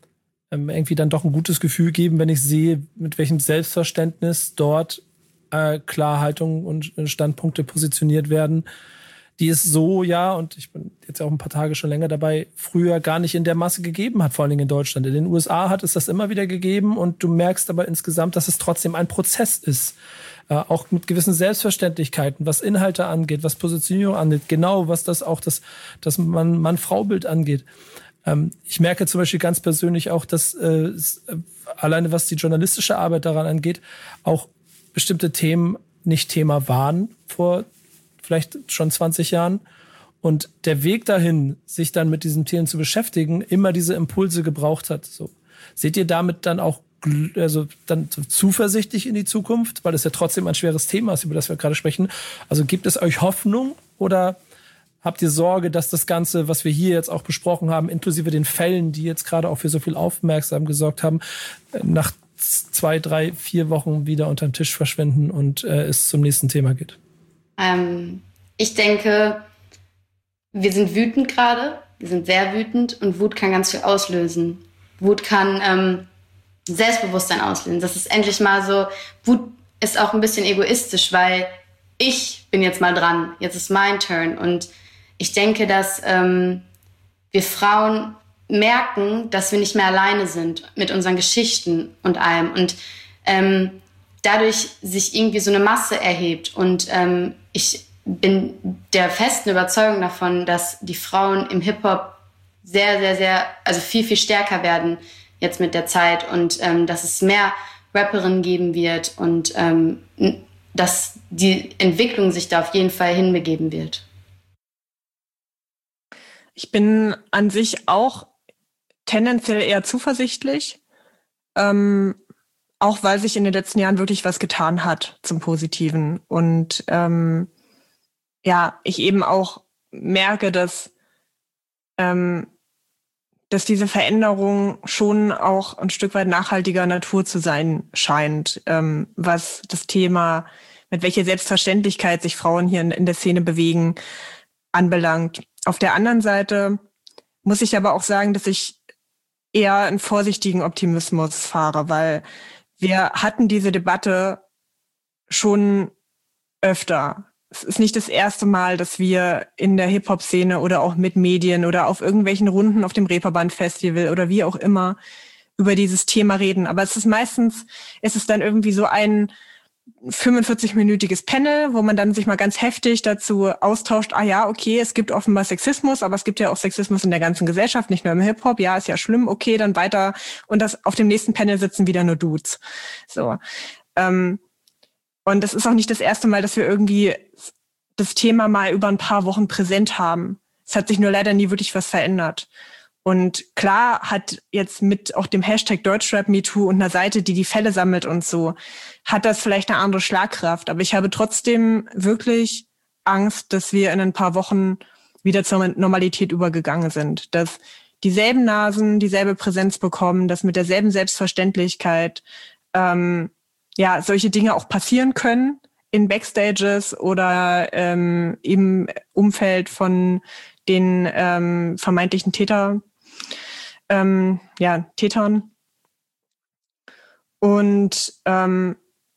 ähm, irgendwie dann doch ein gutes Gefühl geben, wenn ich sehe, mit welchem Selbstverständnis dort äh, Klarhaltung und Standpunkte positioniert werden, die es so, ja, und ich bin jetzt auch ein paar Tage schon länger dabei, früher gar nicht in der Masse gegeben hat, vor allen Dingen in Deutschland. In den U S A hat es das immer wieder gegeben und du merkst aber insgesamt, dass es trotzdem ein Prozess ist. Äh, auch mit gewissen Selbstverständlichkeiten, was Inhalte angeht, was Positionierung angeht, genau was das auch das, das Mann-Frau-Bild angeht. Ähm, ich merke zum Beispiel ganz persönlich auch, dass äh, alleine was die journalistische Arbeit daran angeht, auch bestimmte Themen nicht Thema waren vor vielleicht schon zwanzig Jahren. Und der Weg dahin, sich dann mit diesen Themen zu beschäftigen, immer diese Impulse gebraucht hat. So. Seht ihr damit dann auch also dann zuversichtlich in die Zukunft? Weil das ja trotzdem ein schweres Thema ist, über das wir gerade sprechen. Also gibt es euch Hoffnung oder habt ihr Sorge, dass das Ganze, was wir hier jetzt auch besprochen haben, inklusive den Fällen, die jetzt gerade auch für so viel Aufmerksamkeit gesorgt haben, nach zwei, drei, vier Wochen wieder unter den Tisch verschwinden und äh, es zum nächsten Thema geht? Ähm, ich denke, wir sind wütend gerade. Wir sind sehr wütend und Wut kann ganz viel auslösen. Wut kann ähm, Selbstbewusstsein auslösen. Das ist endlich mal so, Wut ist auch ein bisschen egoistisch, weil ich bin jetzt mal dran. Jetzt ist mein Turn. Und ich denke, dass ähm, wir Frauen merken, dass wir nicht mehr alleine sind mit unseren Geschichten und allem. Und ähm, dadurch sich irgendwie so eine Masse erhebt. Und ähm, ich bin der festen Überzeugung davon, dass die Frauen im Hip-Hop sehr, sehr, sehr, also viel, viel stärker werden jetzt mit der Zeit und ähm, dass es mehr Rapperinnen geben wird und ähm, dass die Entwicklung sich da auf jeden Fall hinbegeben wird. Ich bin an sich auch tendenziell eher zuversichtlich, ähm, auch weil sich in den letzten Jahren wirklich was getan hat zum Positiven. Und ähm, ja, ich eben auch merke, dass, ähm, dass diese Veränderung schon auch ein Stück weit nachhaltiger Natur zu sein scheint, ähm, was das Thema, mit welcher Selbstverständlichkeit sich Frauen hier in, in der Szene bewegen, anbelangt. Auf der anderen Seite muss ich aber auch sagen, dass ich eher einen vorsichtigen Optimismus fahre, weil wir hatten diese Debatte schon öfter. Es ist nicht das erste Mal, dass wir in der Hip-Hop-Szene oder auch mit Medien oder auf irgendwelchen Runden auf dem Reeperbahn-Festival oder wie auch immer über dieses Thema reden. Aber es ist meistens, es ist dann irgendwie so ein fünfundvierzig-minütiges Panel, wo man dann sich mal ganz heftig dazu austauscht, ah ja, okay, es gibt offenbar Sexismus, aber es gibt ja auch Sexismus in der ganzen Gesellschaft, nicht nur im Hip-Hop, ja, ist ja schlimm, okay, dann weiter. Und das auf dem nächsten Panel sitzen wieder nur Dudes. So. Ähm, und das ist auch nicht das erste Mal, dass wir irgendwie das Thema mal über ein paar Wochen präsent haben. Es hat sich nur leider nie wirklich was verändert. Und klar hat jetzt mit auch dem Hashtag Deutschrap MeToo und einer Seite, die die Fälle sammelt und so, hat das vielleicht eine andere Schlagkraft. Aber ich habe trotzdem wirklich Angst, dass wir in ein paar Wochen wieder zur Normalität übergegangen sind. Dass dieselben Nasen dieselbe Präsenz bekommen, dass mit derselben Selbstverständlichkeit ähm, ja solche Dinge auch passieren können in Backstages oder ähm, im Umfeld von den ähm, vermeintlichen Täter, ähm, ja, Tätern. Und ähm,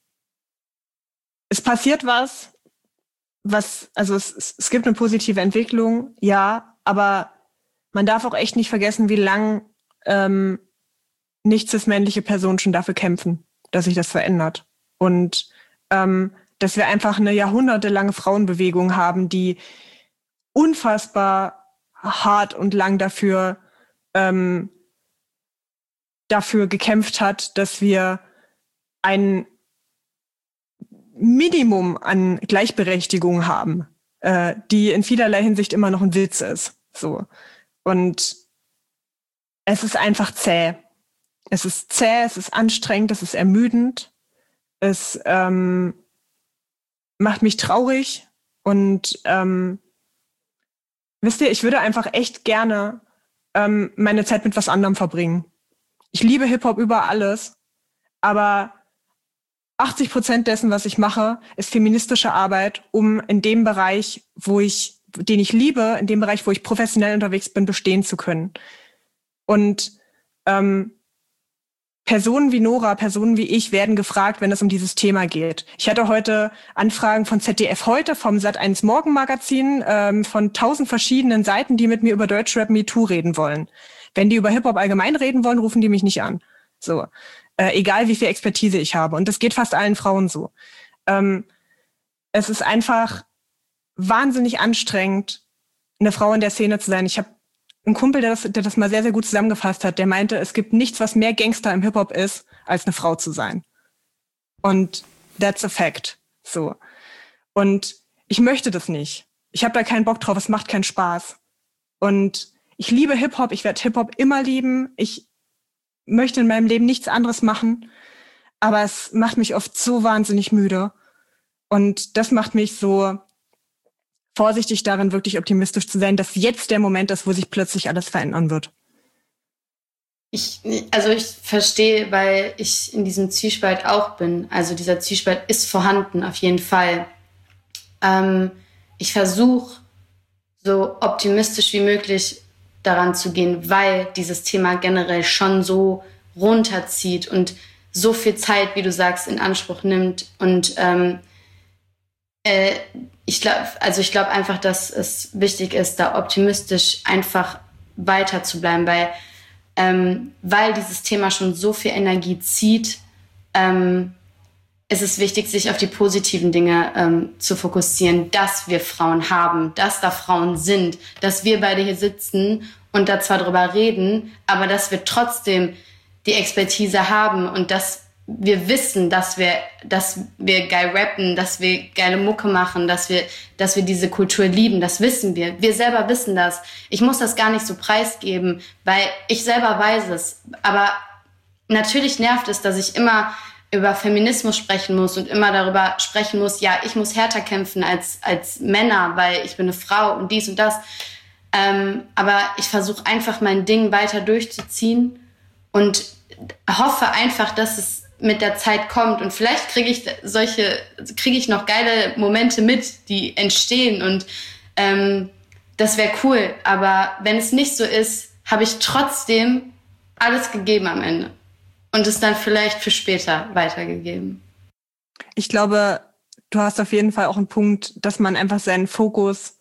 es passiert was, was, also es, es gibt eine positive Entwicklung, ja, aber man darf auch echt nicht vergessen, wie lang ähm, nicht cis-männliche Personen schon dafür kämpfen, dass sich das verändert. Und ähm, dass wir einfach eine jahrhundertelange Frauenbewegung haben, die unfassbar hart und lang dafür ähm, dafür gekämpft hat, dass wir ein Minimum an Gleichberechtigung haben, äh, die in vielerlei Hinsicht immer noch ein Witz ist. So. Und es ist einfach zäh. Es ist zäh, es ist anstrengend, es ist ermüdend. Es ähm, macht mich traurig und ähm, wisst ihr, ich würde einfach echt gerne ähm, meine Zeit mit was anderem verbringen. Ich liebe Hip-Hop über alles, aber achtzig Prozent dessen, was ich mache, ist feministische Arbeit, um in dem Bereich, wo ich, den ich liebe, in dem Bereich, wo ich professionell unterwegs bin, bestehen zu können. Und ähm, Personen wie Nora, Personen wie ich werden gefragt, wenn es um dieses Thema geht. Ich hatte heute Anfragen von Z D F heute, vom Sat eins Morgenmagazin, ähm, von tausend verschiedenen Seiten, die mit mir über Deutschrap MeToo reden wollen. Wenn die über Hip-Hop allgemein reden wollen, rufen die mich nicht an. So, äh, egal wie viel Expertise ich habe. Und das geht fast allen Frauen so. Ähm, es ist einfach wahnsinnig anstrengend, eine Frau in der Szene zu sein. Ich habe einen Kumpel, der das, der das mal sehr, sehr gut zusammengefasst hat, der meinte, es gibt nichts, was mehr Gangster im Hip-Hop ist, als eine Frau zu sein. Und that's a fact. So. Und ich möchte das nicht. Ich habe da keinen Bock drauf, es macht keinen Spaß. Und ich liebe Hip-Hop, ich werde Hip-Hop immer lieben. Ich möchte in meinem Leben nichts anderes machen. Aber es macht mich oft so wahnsinnig müde. Und das macht mich so vorsichtig darin, wirklich optimistisch zu sein, dass jetzt der Moment ist, wo sich plötzlich alles verändern wird. Ich, also ich verstehe, weil ich in diesem Zwiespalt auch bin. Also dieser Zwiespalt ist vorhanden, auf jeden Fall. Ähm, ich versuche, so optimistisch wie möglich daran zu gehen, weil dieses Thema generell schon so runterzieht und so viel Zeit, wie du sagst, in Anspruch nimmt. Und ähm, äh, ich glaube, also ich glaube einfach, dass es wichtig ist, da optimistisch einfach weiter zu bleiben, weil ähm, weil dieses Thema schon so viel Energie zieht, ähm, ist es wichtig, sich auf die positiven Dinge ähm, zu fokussieren, dass wir Frauen haben, dass da Frauen sind, dass wir beide hier sitzen und da zwar drüber reden, aber dass wir trotzdem die Expertise haben und dass wir wissen, dass wir, dass wir geil rappen, dass wir geile Mucke machen, dass wir, dass wir diese Kultur lieben. Das wissen wir. Wir selber wissen das. Ich muss das gar nicht so preisgeben, weil ich selber weiß es. Aber natürlich nervt es, dass ich immer über Feminismus sprechen muss und immer darüber sprechen muss, ja, ich muss härter kämpfen als, als Männer, weil ich bin eine Frau und dies und das. Ähm, aber ich versuche einfach mein Ding weiter durchzuziehen und hoffe einfach, dass es mit der Zeit kommt und vielleicht kriege ich solche, kriege ich noch geile Momente mit, die entstehen und ähm, das wäre cool. Aber wenn es nicht so ist, habe ich trotzdem alles gegeben am Ende und es dann vielleicht für später weitergegeben. Ich glaube, du hast auf jeden Fall auch einen Punkt, dass man einfach seinen Fokus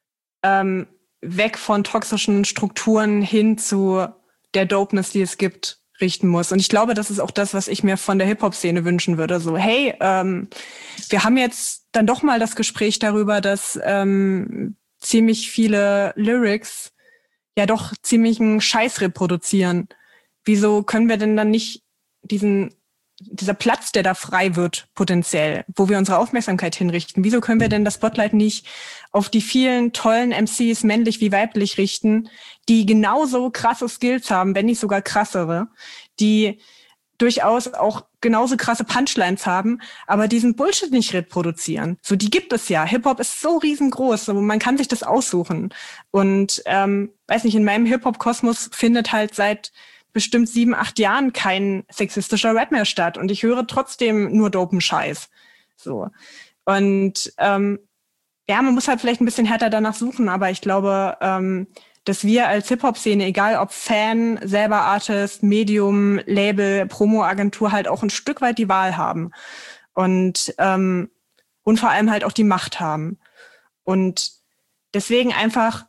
ähm, weg von toxischen Strukturen hin zu der Dopeness, die es gibt, richten muss. Und ich glaube, das ist auch das, was ich mir von der Hip-Hop-Szene wünschen würde. So, hey, ähm, wir haben jetzt dann doch mal das Gespräch darüber, dass ähm, ziemlich viele Lyrics ja doch ziemlichen Scheiß reproduzieren. Wieso können wir denn dann nicht diesen, dieser Platz, der da frei wird, potenziell, wo wir unsere Aufmerksamkeit hinrichten, wieso können wir denn das Spotlight nicht auf die vielen tollen M Cs, männlich wie weiblich, richten, die genauso krasse Skills haben, wenn nicht sogar krassere, die durchaus auch genauso krasse Punchlines haben, aber diesen Bullshit nicht reproduzieren. So, die gibt es ja. Hip-Hop ist so riesengroß, so, man kann sich das aussuchen. Und, ähm, weiß nicht, in meinem Hip-Hop-Kosmos findet halt seit bestimmt sieben, acht Jahren kein sexistischer Rap mehr statt. Und ich höre trotzdem nur dopen Scheiß. So. Und, ähm, ja, man muss halt vielleicht ein bisschen härter danach suchen, aber ich glaube, ähm, dass wir als Hip-Hop-Szene, egal ob Fan, selber Artist, Medium, Label, Promo-Agentur, halt auch ein Stück weit die Wahl haben. Und, ähm, und vor allem halt auch die Macht haben. Und deswegen einfach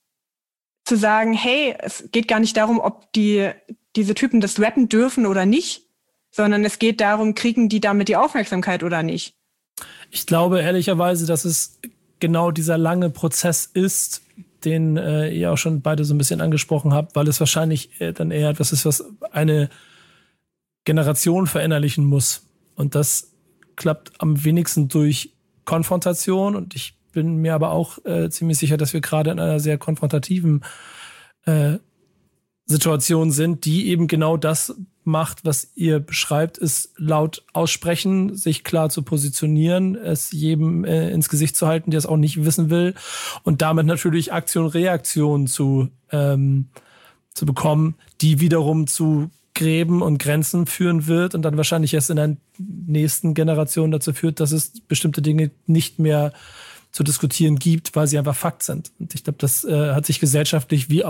zu sagen, hey, es geht gar nicht darum, ob die diese Typen das rappen dürfen oder nicht, sondern es geht darum, kriegen die damit die Aufmerksamkeit oder nicht. Ich glaube ehrlicherweise, dass es genau dieser lange Prozess ist, den äh, ihr auch schon beide so ein bisschen angesprochen habt, weil es wahrscheinlich äh, dann eher etwas ist, was eine Generation verinnerlichen muss. Und das klappt am wenigsten durch Konfrontation. Und ich bin mir aber auch äh, ziemlich sicher, dass wir gerade in einer sehr konfrontativen äh, Situation sind, die eben genau das macht, was ihr beschreibt, ist laut aussprechen, sich klar zu positionieren, es jedem äh, ins Gesicht zu halten, der es auch nicht wissen will und damit natürlich Aktion, Reaktion zu ähm, zu bekommen, die wiederum zu Gräben und Grenzen führen wird und dann wahrscheinlich erst in der nächsten Generation dazu führt, dass es bestimmte Dinge nicht mehr zu diskutieren gibt, weil sie einfach Fakt sind. Und ich glaube, das äh, hat sich gesellschaftlich wie auch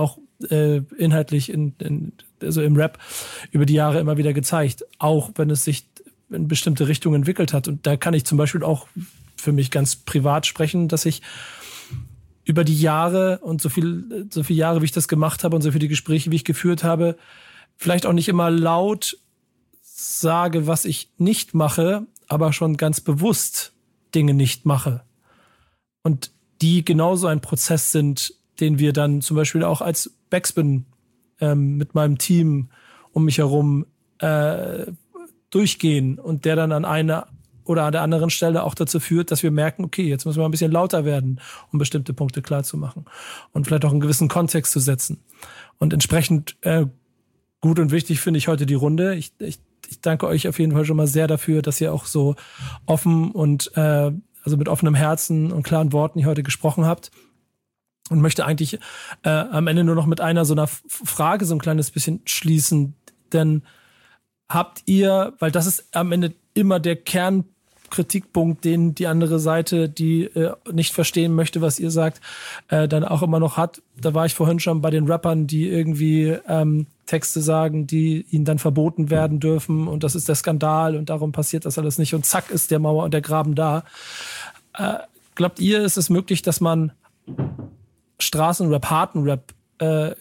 äh, inhaltlich in, in, also im Rap über die Jahre immer wieder gezeigt, auch wenn es sich in bestimmte Richtungen entwickelt hat. Und da kann ich zum Beispiel auch für mich ganz privat sprechen, dass ich über die Jahre und so viel, so viele Jahre, wie ich das gemacht habe und so viele Gespräche, wie ich geführt habe, vielleicht auch nicht immer laut sage, was ich nicht mache, aber schon ganz bewusst Dinge nicht mache. Und die genauso ein Prozess sind, den wir dann zum Beispiel auch als Backspin ähm, mit meinem Team um mich herum äh, durchgehen und der dann an einer oder an der anderen Stelle auch dazu führt, dass wir merken, okay, jetzt müssen wir ein bisschen lauter werden, um bestimmte Punkte klar zu machen und vielleicht auch einen gewissen Kontext zu setzen. Und entsprechend äh, gut und wichtig finde ich heute die Runde. Ich, ich, ich danke euch auf jeden Fall schon mal sehr dafür, dass ihr auch so offen und äh, also mit offenem Herzen und klaren Worten hier heute gesprochen habt. Und möchte eigentlich äh, am Ende nur noch mit einer so einer Frage so ein kleines bisschen schließen. Denn habt ihr, weil das ist am Ende immer der Kernkritikpunkt, den die andere Seite, die äh, nicht verstehen möchte, was ihr sagt, äh, dann auch immer noch hat. Da war ich vorhin schon bei den Rappern, die irgendwie ähm, Texte sagen, die ihnen dann verboten werden dürfen und das ist der Skandal und darum passiert das alles nicht und zack ist der Mauer und der Graben da. Äh, glaubt ihr, ist es möglich, dass man Straßenrap, harten Rap, äh,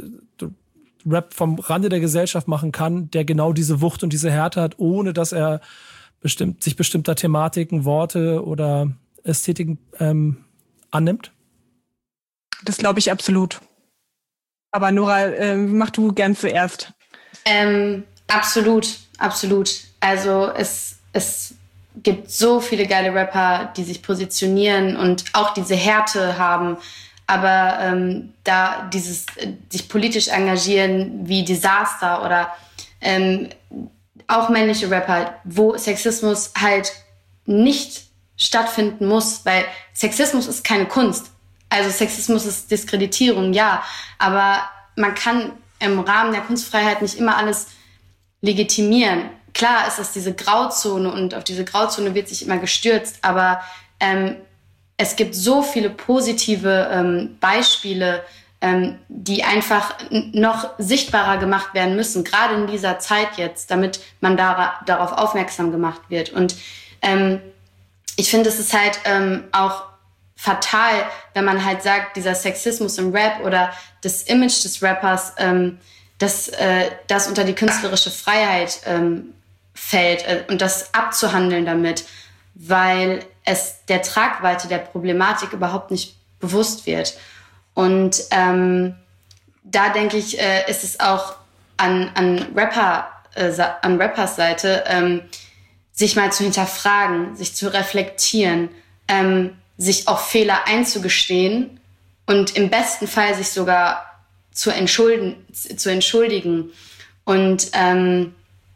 Rap vom Rande der Gesellschaft machen kann, der genau diese Wucht und diese Härte hat, ohne dass er bestimmt, sich bestimmter Thematiken, Worte oder Ästhetiken ähm, annimmt? Das glaube ich absolut. Aber Nora, äh, mach du gern zuerst. Ähm, absolut, absolut. Also es, es gibt so viele geile Rapper, die sich positionieren und auch diese Härte haben. Aber ähm, da dieses äh, sich politisch engagieren wie Disaster oder ähm, auch männliche Rapper, wo Sexismus halt nicht stattfinden muss, weil Sexismus ist keine Kunst. Also Sexismus ist Diskreditierung, ja, aber man kann im Rahmen der Kunstfreiheit nicht immer alles legitimieren. Klar ist das diese Grauzone und auf diese Grauzone wird sich immer gestürzt, aber ähm, es gibt so viele positive ähm, Beispiele, ähm, die einfach n- noch sichtbarer gemacht werden müssen, gerade in dieser Zeit jetzt, damit man da, darauf aufmerksam gemacht wird. Und ähm, ich finde, es ist halt ähm, auch fatal, wenn man halt sagt, dieser Sexismus im Rap oder das Image des Rappers, ähm, dass äh, das unter die künstlerische Freiheit ähm, fällt äh, und das abzuhandeln damit, weil es der Tragweite der Problematik überhaupt nicht bewusst wird. Und ähm, da denke ich, äh, ist es auch an, an, Rapper, äh, an Rappers Seite, ähm, sich mal zu hinterfragen, sich zu reflektieren, ähm, sich auch Fehler einzugestehen und im besten Fall sich sogar zu entschuldigen. Zu entschuldigen. Und ähm,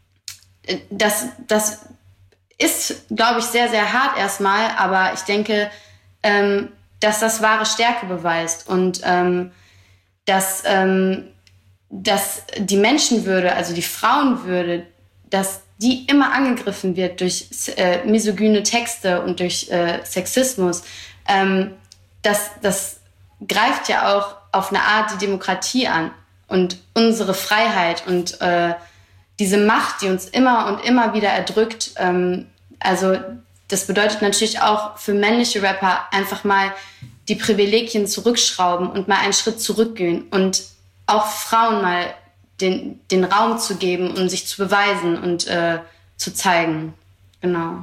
das, das ist, glaube ich, sehr, sehr hart erstmal, aber ich denke, ähm, dass das wahre Stärke beweist und ähm, dass, ähm, dass die Menschenwürde, also die Frauenwürde, dass die immer angegriffen wird durch äh, misogyne Texte und durch äh, Sexismus, ähm, das, das greift ja auch auf eine Art die Demokratie an und unsere Freiheit und äh, diese Macht, die uns immer und immer wieder erdrückt. Ähm, also das bedeutet natürlich auch für männliche Rapper einfach mal die Privilegien zurückschrauben und mal einen Schritt zurückgehen und auch Frauen mal den, den Raum zu geben, um sich zu beweisen und äh, zu zeigen. Genau.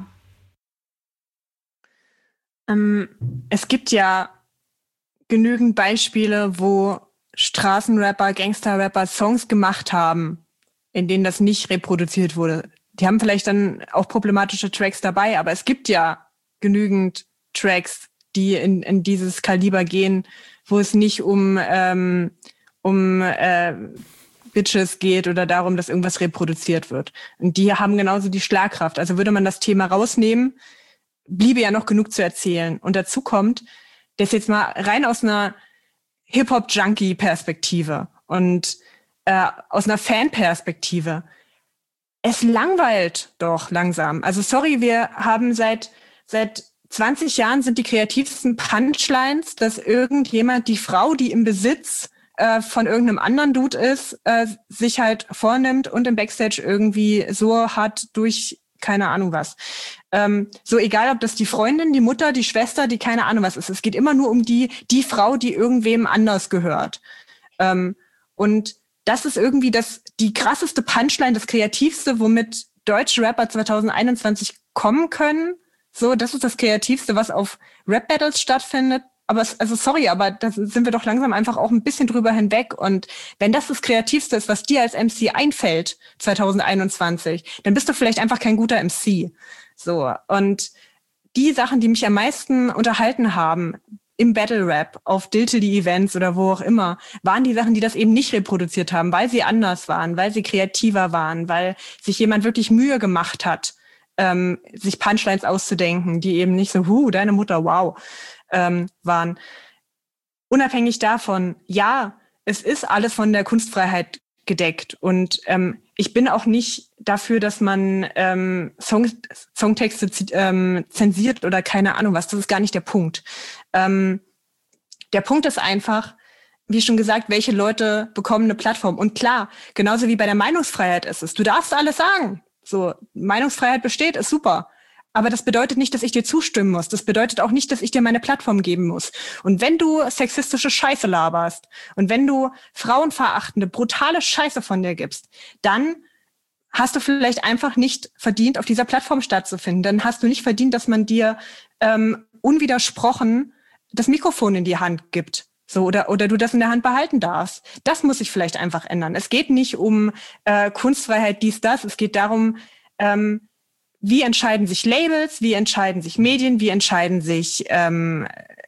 Ähm, es gibt ja genügend Beispiele, wo Straßenrapper, Gangsterrapper Songs gemacht haben, in denen das nicht reproduziert wurde. Die haben vielleicht dann auch problematische Tracks dabei, aber es gibt ja genügend Tracks, die in, in dieses Kaliber gehen, wo es nicht um, ähm, um äh, Bitches geht oder darum, dass irgendwas reproduziert wird. Und die haben genauso die Schlagkraft. Also würde man das Thema rausnehmen, bliebe ja noch genug zu erzählen. Und dazu kommt, das jetzt mal rein aus einer Hip-Hop-Junkie-Perspektive und äh, aus einer Fan-Perspektive. Es langweilt doch langsam. Also sorry, wir haben seit seit zwanzig Jahren sind die kreativsten Punchlines, dass irgendjemand die Frau, die im Besitz äh, von irgendeinem anderen Dude ist, äh, sich halt vornimmt und im Backstage irgendwie so hart durch keine Ahnung was. Ähm, so egal, ob das die Freundin, die Mutter, die Schwester, die keine Ahnung was ist. Es geht immer nur um die, die Frau, die irgendwem anders gehört. Ähm, und das ist irgendwie das, die krasseste Punchline, das kreativste, womit deutsche Rapper zwanzig einundzwanzig kommen können. So, das ist das Kreativste, was auf Rap-Battles stattfindet. Aber, es, also sorry, aber da sind wir doch langsam einfach auch ein bisschen drüber hinweg. Und wenn das das Kreativste ist, was dir als M C einfällt, zwanzig einundzwanzig, dann bist du vielleicht einfach kein guter M C. So. Und die Sachen, die mich am meisten unterhalten haben im Battle Rap, auf Diltily Events oder wo auch immer, waren die Sachen, die das eben nicht reproduziert haben, weil sie anders waren, weil sie kreativer waren, weil sich jemand wirklich Mühe gemacht hat, ähm, sich Punchlines auszudenken, die eben nicht so, huh, deine Mutter, wow, ähm, waren. Unabhängig davon, ja, es ist alles von der Kunstfreiheit gedeckt und ähm, ich bin auch nicht dafür, dass man ähm, Song, Songtexte ähm, zensiert oder keine Ahnung was. Das ist gar nicht der Punkt. Ähm, der Punkt ist einfach, wie schon gesagt, welche Leute bekommen eine Plattform. Und klar, genauso wie bei der Meinungsfreiheit ist es. Du darfst alles sagen. So, Meinungsfreiheit besteht, ist super. Aber das bedeutet nicht, dass ich dir zustimmen muss. Das bedeutet auch nicht, dass ich dir meine Plattform geben muss. Und wenn du sexistische Scheiße laberst und wenn du frauenverachtende, brutale Scheiße von dir gibst, dann hast du vielleicht einfach nicht verdient, auf dieser Plattform stattzufinden. Dann hast du nicht verdient, dass man dir ähm, unwidersprochen das Mikrofon in die Hand gibt. So, oder, oder du das in der Hand behalten darfst. Das muss sich vielleicht einfach ändern. Es geht nicht um äh, Kunstfreiheit, dies, das. Es geht darum, ähm, wie entscheiden sich Labels, wie entscheiden sich Medien, wie entscheiden sich ähm,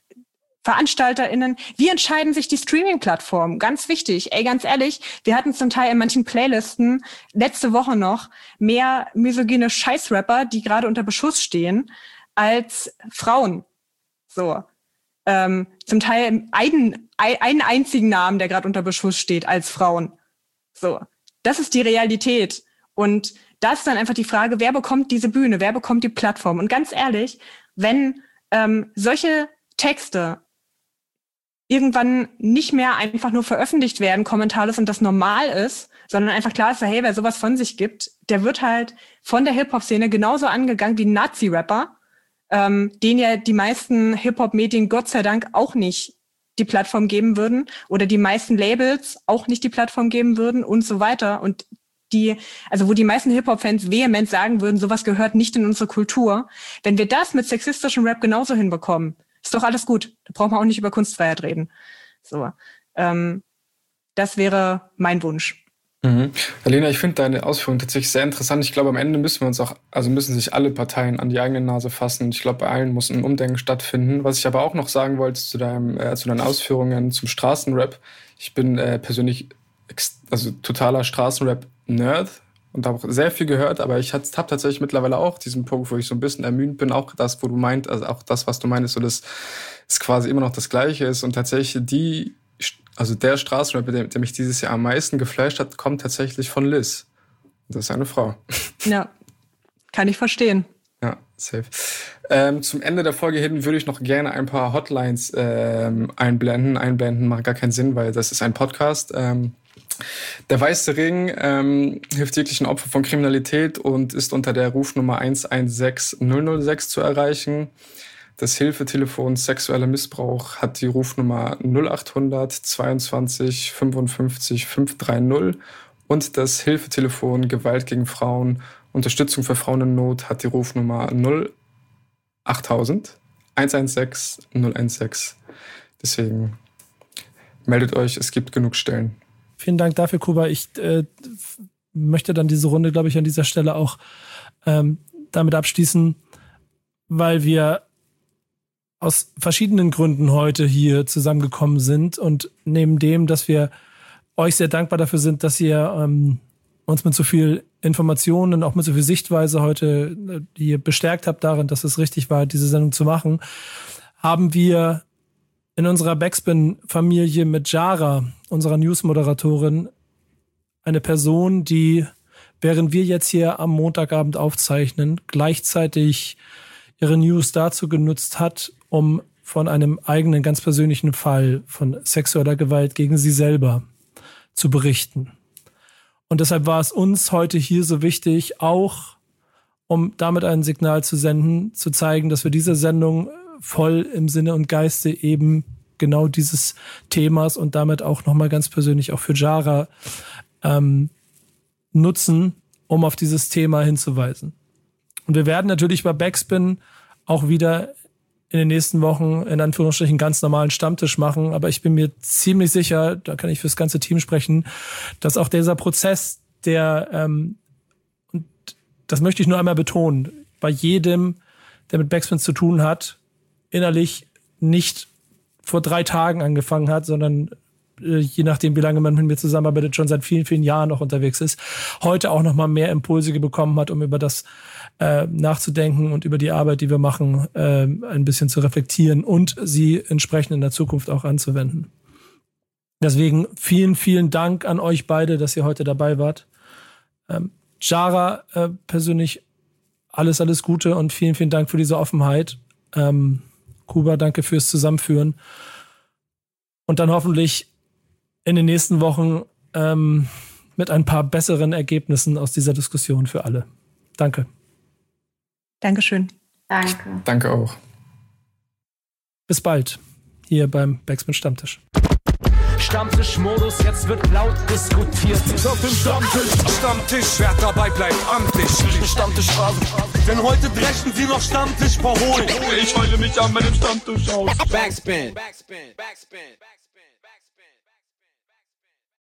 VeranstalterInnen, wie entscheiden sich die Streaming-Plattformen? Ganz wichtig, ey, ganz ehrlich, wir hatten zum Teil in manchen Playlisten letzte Woche noch mehr misogyne Scheißrapper, die gerade unter Beschuss stehen, als Frauen. So. Ähm, zum Teil einen, einen einzigen Namen, der gerade unter Beschuss steht, als Frauen. So. Das ist die Realität. Und da ist dann einfach die Frage, wer bekommt diese Bühne, wer bekommt die Plattform? Und ganz ehrlich, wenn ähm, solche Texte irgendwann nicht mehr einfach nur veröffentlicht werden, kommentarlos und das normal ist, sondern einfach klar ist, hey, wer sowas von sich gibt, der wird halt von der Hip-Hop-Szene genauso angegangen wie ein Nazi-Rapper, ähm, den ja die meisten Hip-Hop-Medien Gott sei Dank auch nicht die Plattform geben würden oder die meisten Labels auch nicht die Plattform geben würden und so weiter. Und die, also wo die meisten Hip-Hop-Fans vehement sagen würden, sowas gehört nicht in unsere Kultur. Wenn wir das mit sexistischem Rap genauso hinbekommen, ist doch alles gut. Da braucht man auch nicht über Kunstfreiheit reden. So, ähm, das wäre mein Wunsch. Mhm. Alena, ich finde deine Ausführungen tatsächlich sehr interessant. Ich glaube, am Ende müssen wir uns auch, also müssen sich alle Parteien an die eigene Nase fassen. Ich glaube, bei allen muss ein Umdenken stattfinden. Was ich aber auch noch sagen wollte zu deinem, äh, zu deinen Ausführungen zum Straßenrap. Ich bin äh, persönlich ex- also totaler Straßenrap-Nerd und habe sehr viel gehört, aber ich habe tatsächlich mittlerweile auch diesen Punkt, wo ich so ein bisschen ermüdet bin, auch das, wo du meint, also auch das, was du meinst, so dass es quasi immer noch das Gleiche ist und tatsächlich die, also der Straßenrap, der, der mich dieses Jahr am meisten geflasht hat, kommt tatsächlich von Liz. Das ist eine Frau. Ja, kann ich verstehen. Ja, safe. Ähm, zum Ende der Folge hin würde ich noch gerne ein paar Hotlines ähm, einblenden. Einblenden macht gar keinen Sinn, weil das ist ein Podcast. Ähm, Der Weiße Ring ähm, hilft jeglichen Opfern von Kriminalität und ist unter der Rufnummer eins eins sechs null null sechs zu erreichen. Das Hilfetelefon sexueller Missbrauch hat die Rufnummer null achthundert zweiundzwanzig fünfundfünfzig fünfhundertdreißig und das Hilfetelefon Gewalt gegen Frauen, Unterstützung für Frauen in Not hat die Rufnummer null achttausend eins eins sechs null eins sechs. Deswegen meldet euch, es gibt genug Stellen. Vielen Dank dafür, Kuba. Ich äh, möchte dann diese Runde, glaube ich, an dieser Stelle auch ähm, damit abschließen, weil wir aus verschiedenen Gründen heute hier zusammengekommen sind und neben dem, dass wir euch sehr dankbar dafür sind, dass ihr ähm, uns mit so viel Informationen, auch mit so viel Sichtweise heute äh, hier bestärkt habt darin, dass es richtig war, diese Sendung zu machen, haben wir in unserer Backspin-Familie mit Jara, unserer News-Moderatorin, eine Person, die, während wir jetzt hier am Montagabend aufzeichnen, gleichzeitig ihre News dazu genutzt hat, um von einem eigenen, ganz persönlichen Fall von sexueller Gewalt gegen sie selber zu berichten. Und deshalb war es uns heute hier so wichtig, auch um damit ein Signal zu senden, zu zeigen, dass wir diese Sendung voll im Sinne und Geiste eben genau dieses Themas und damit auch nochmal ganz persönlich auch für Jara ähm, nutzen, um auf dieses Thema hinzuweisen. Und wir werden natürlich bei Backspin auch wieder in den nächsten Wochen in Anführungsstrichen ganz normalen Stammtisch machen. Aber ich bin mir ziemlich sicher, da kann ich fürs ganze Team sprechen, dass auch dieser Prozess, der, ähm, und das möchte ich nur einmal betonen, bei jedem, der mit Backspin zu tun hat, innerlich nicht vor drei Tagen angefangen hat, sondern äh, je nachdem, wie lange man mit mir zusammenarbeitet, schon seit vielen, vielen Jahren noch unterwegs ist, heute auch noch mal mehr Impulse bekommen hat, um über das äh, nachzudenken und über die Arbeit, die wir machen, äh, ein bisschen zu reflektieren und sie entsprechend in der Zukunft auch anzuwenden. Deswegen vielen, vielen Dank an euch beide, dass ihr heute dabei wart. Ähm, Jara, äh, persönlich alles, alles Gute und vielen, vielen Dank für diese Offenheit. Ähm, Kuba, danke fürs Zusammenführen. Und dann hoffentlich in den nächsten Wochen ähm, mit ein paar besseren Ergebnissen aus dieser Diskussion für alle. Danke. Dankeschön. Danke. Danke auch. Bis bald hier beim Backspin Stammtisch. Stammtischmodus, jetzt wird laut diskutiert. Auf dem Stammtisch, Stammtisch, wer dabei bleibt, amtlich. Stammtischphase, denn heute brechen sie noch Stammtisch verholen. Ich heule mich an meinem Stammtisch aus. Backspin, Backspin, Backspin, Backspin.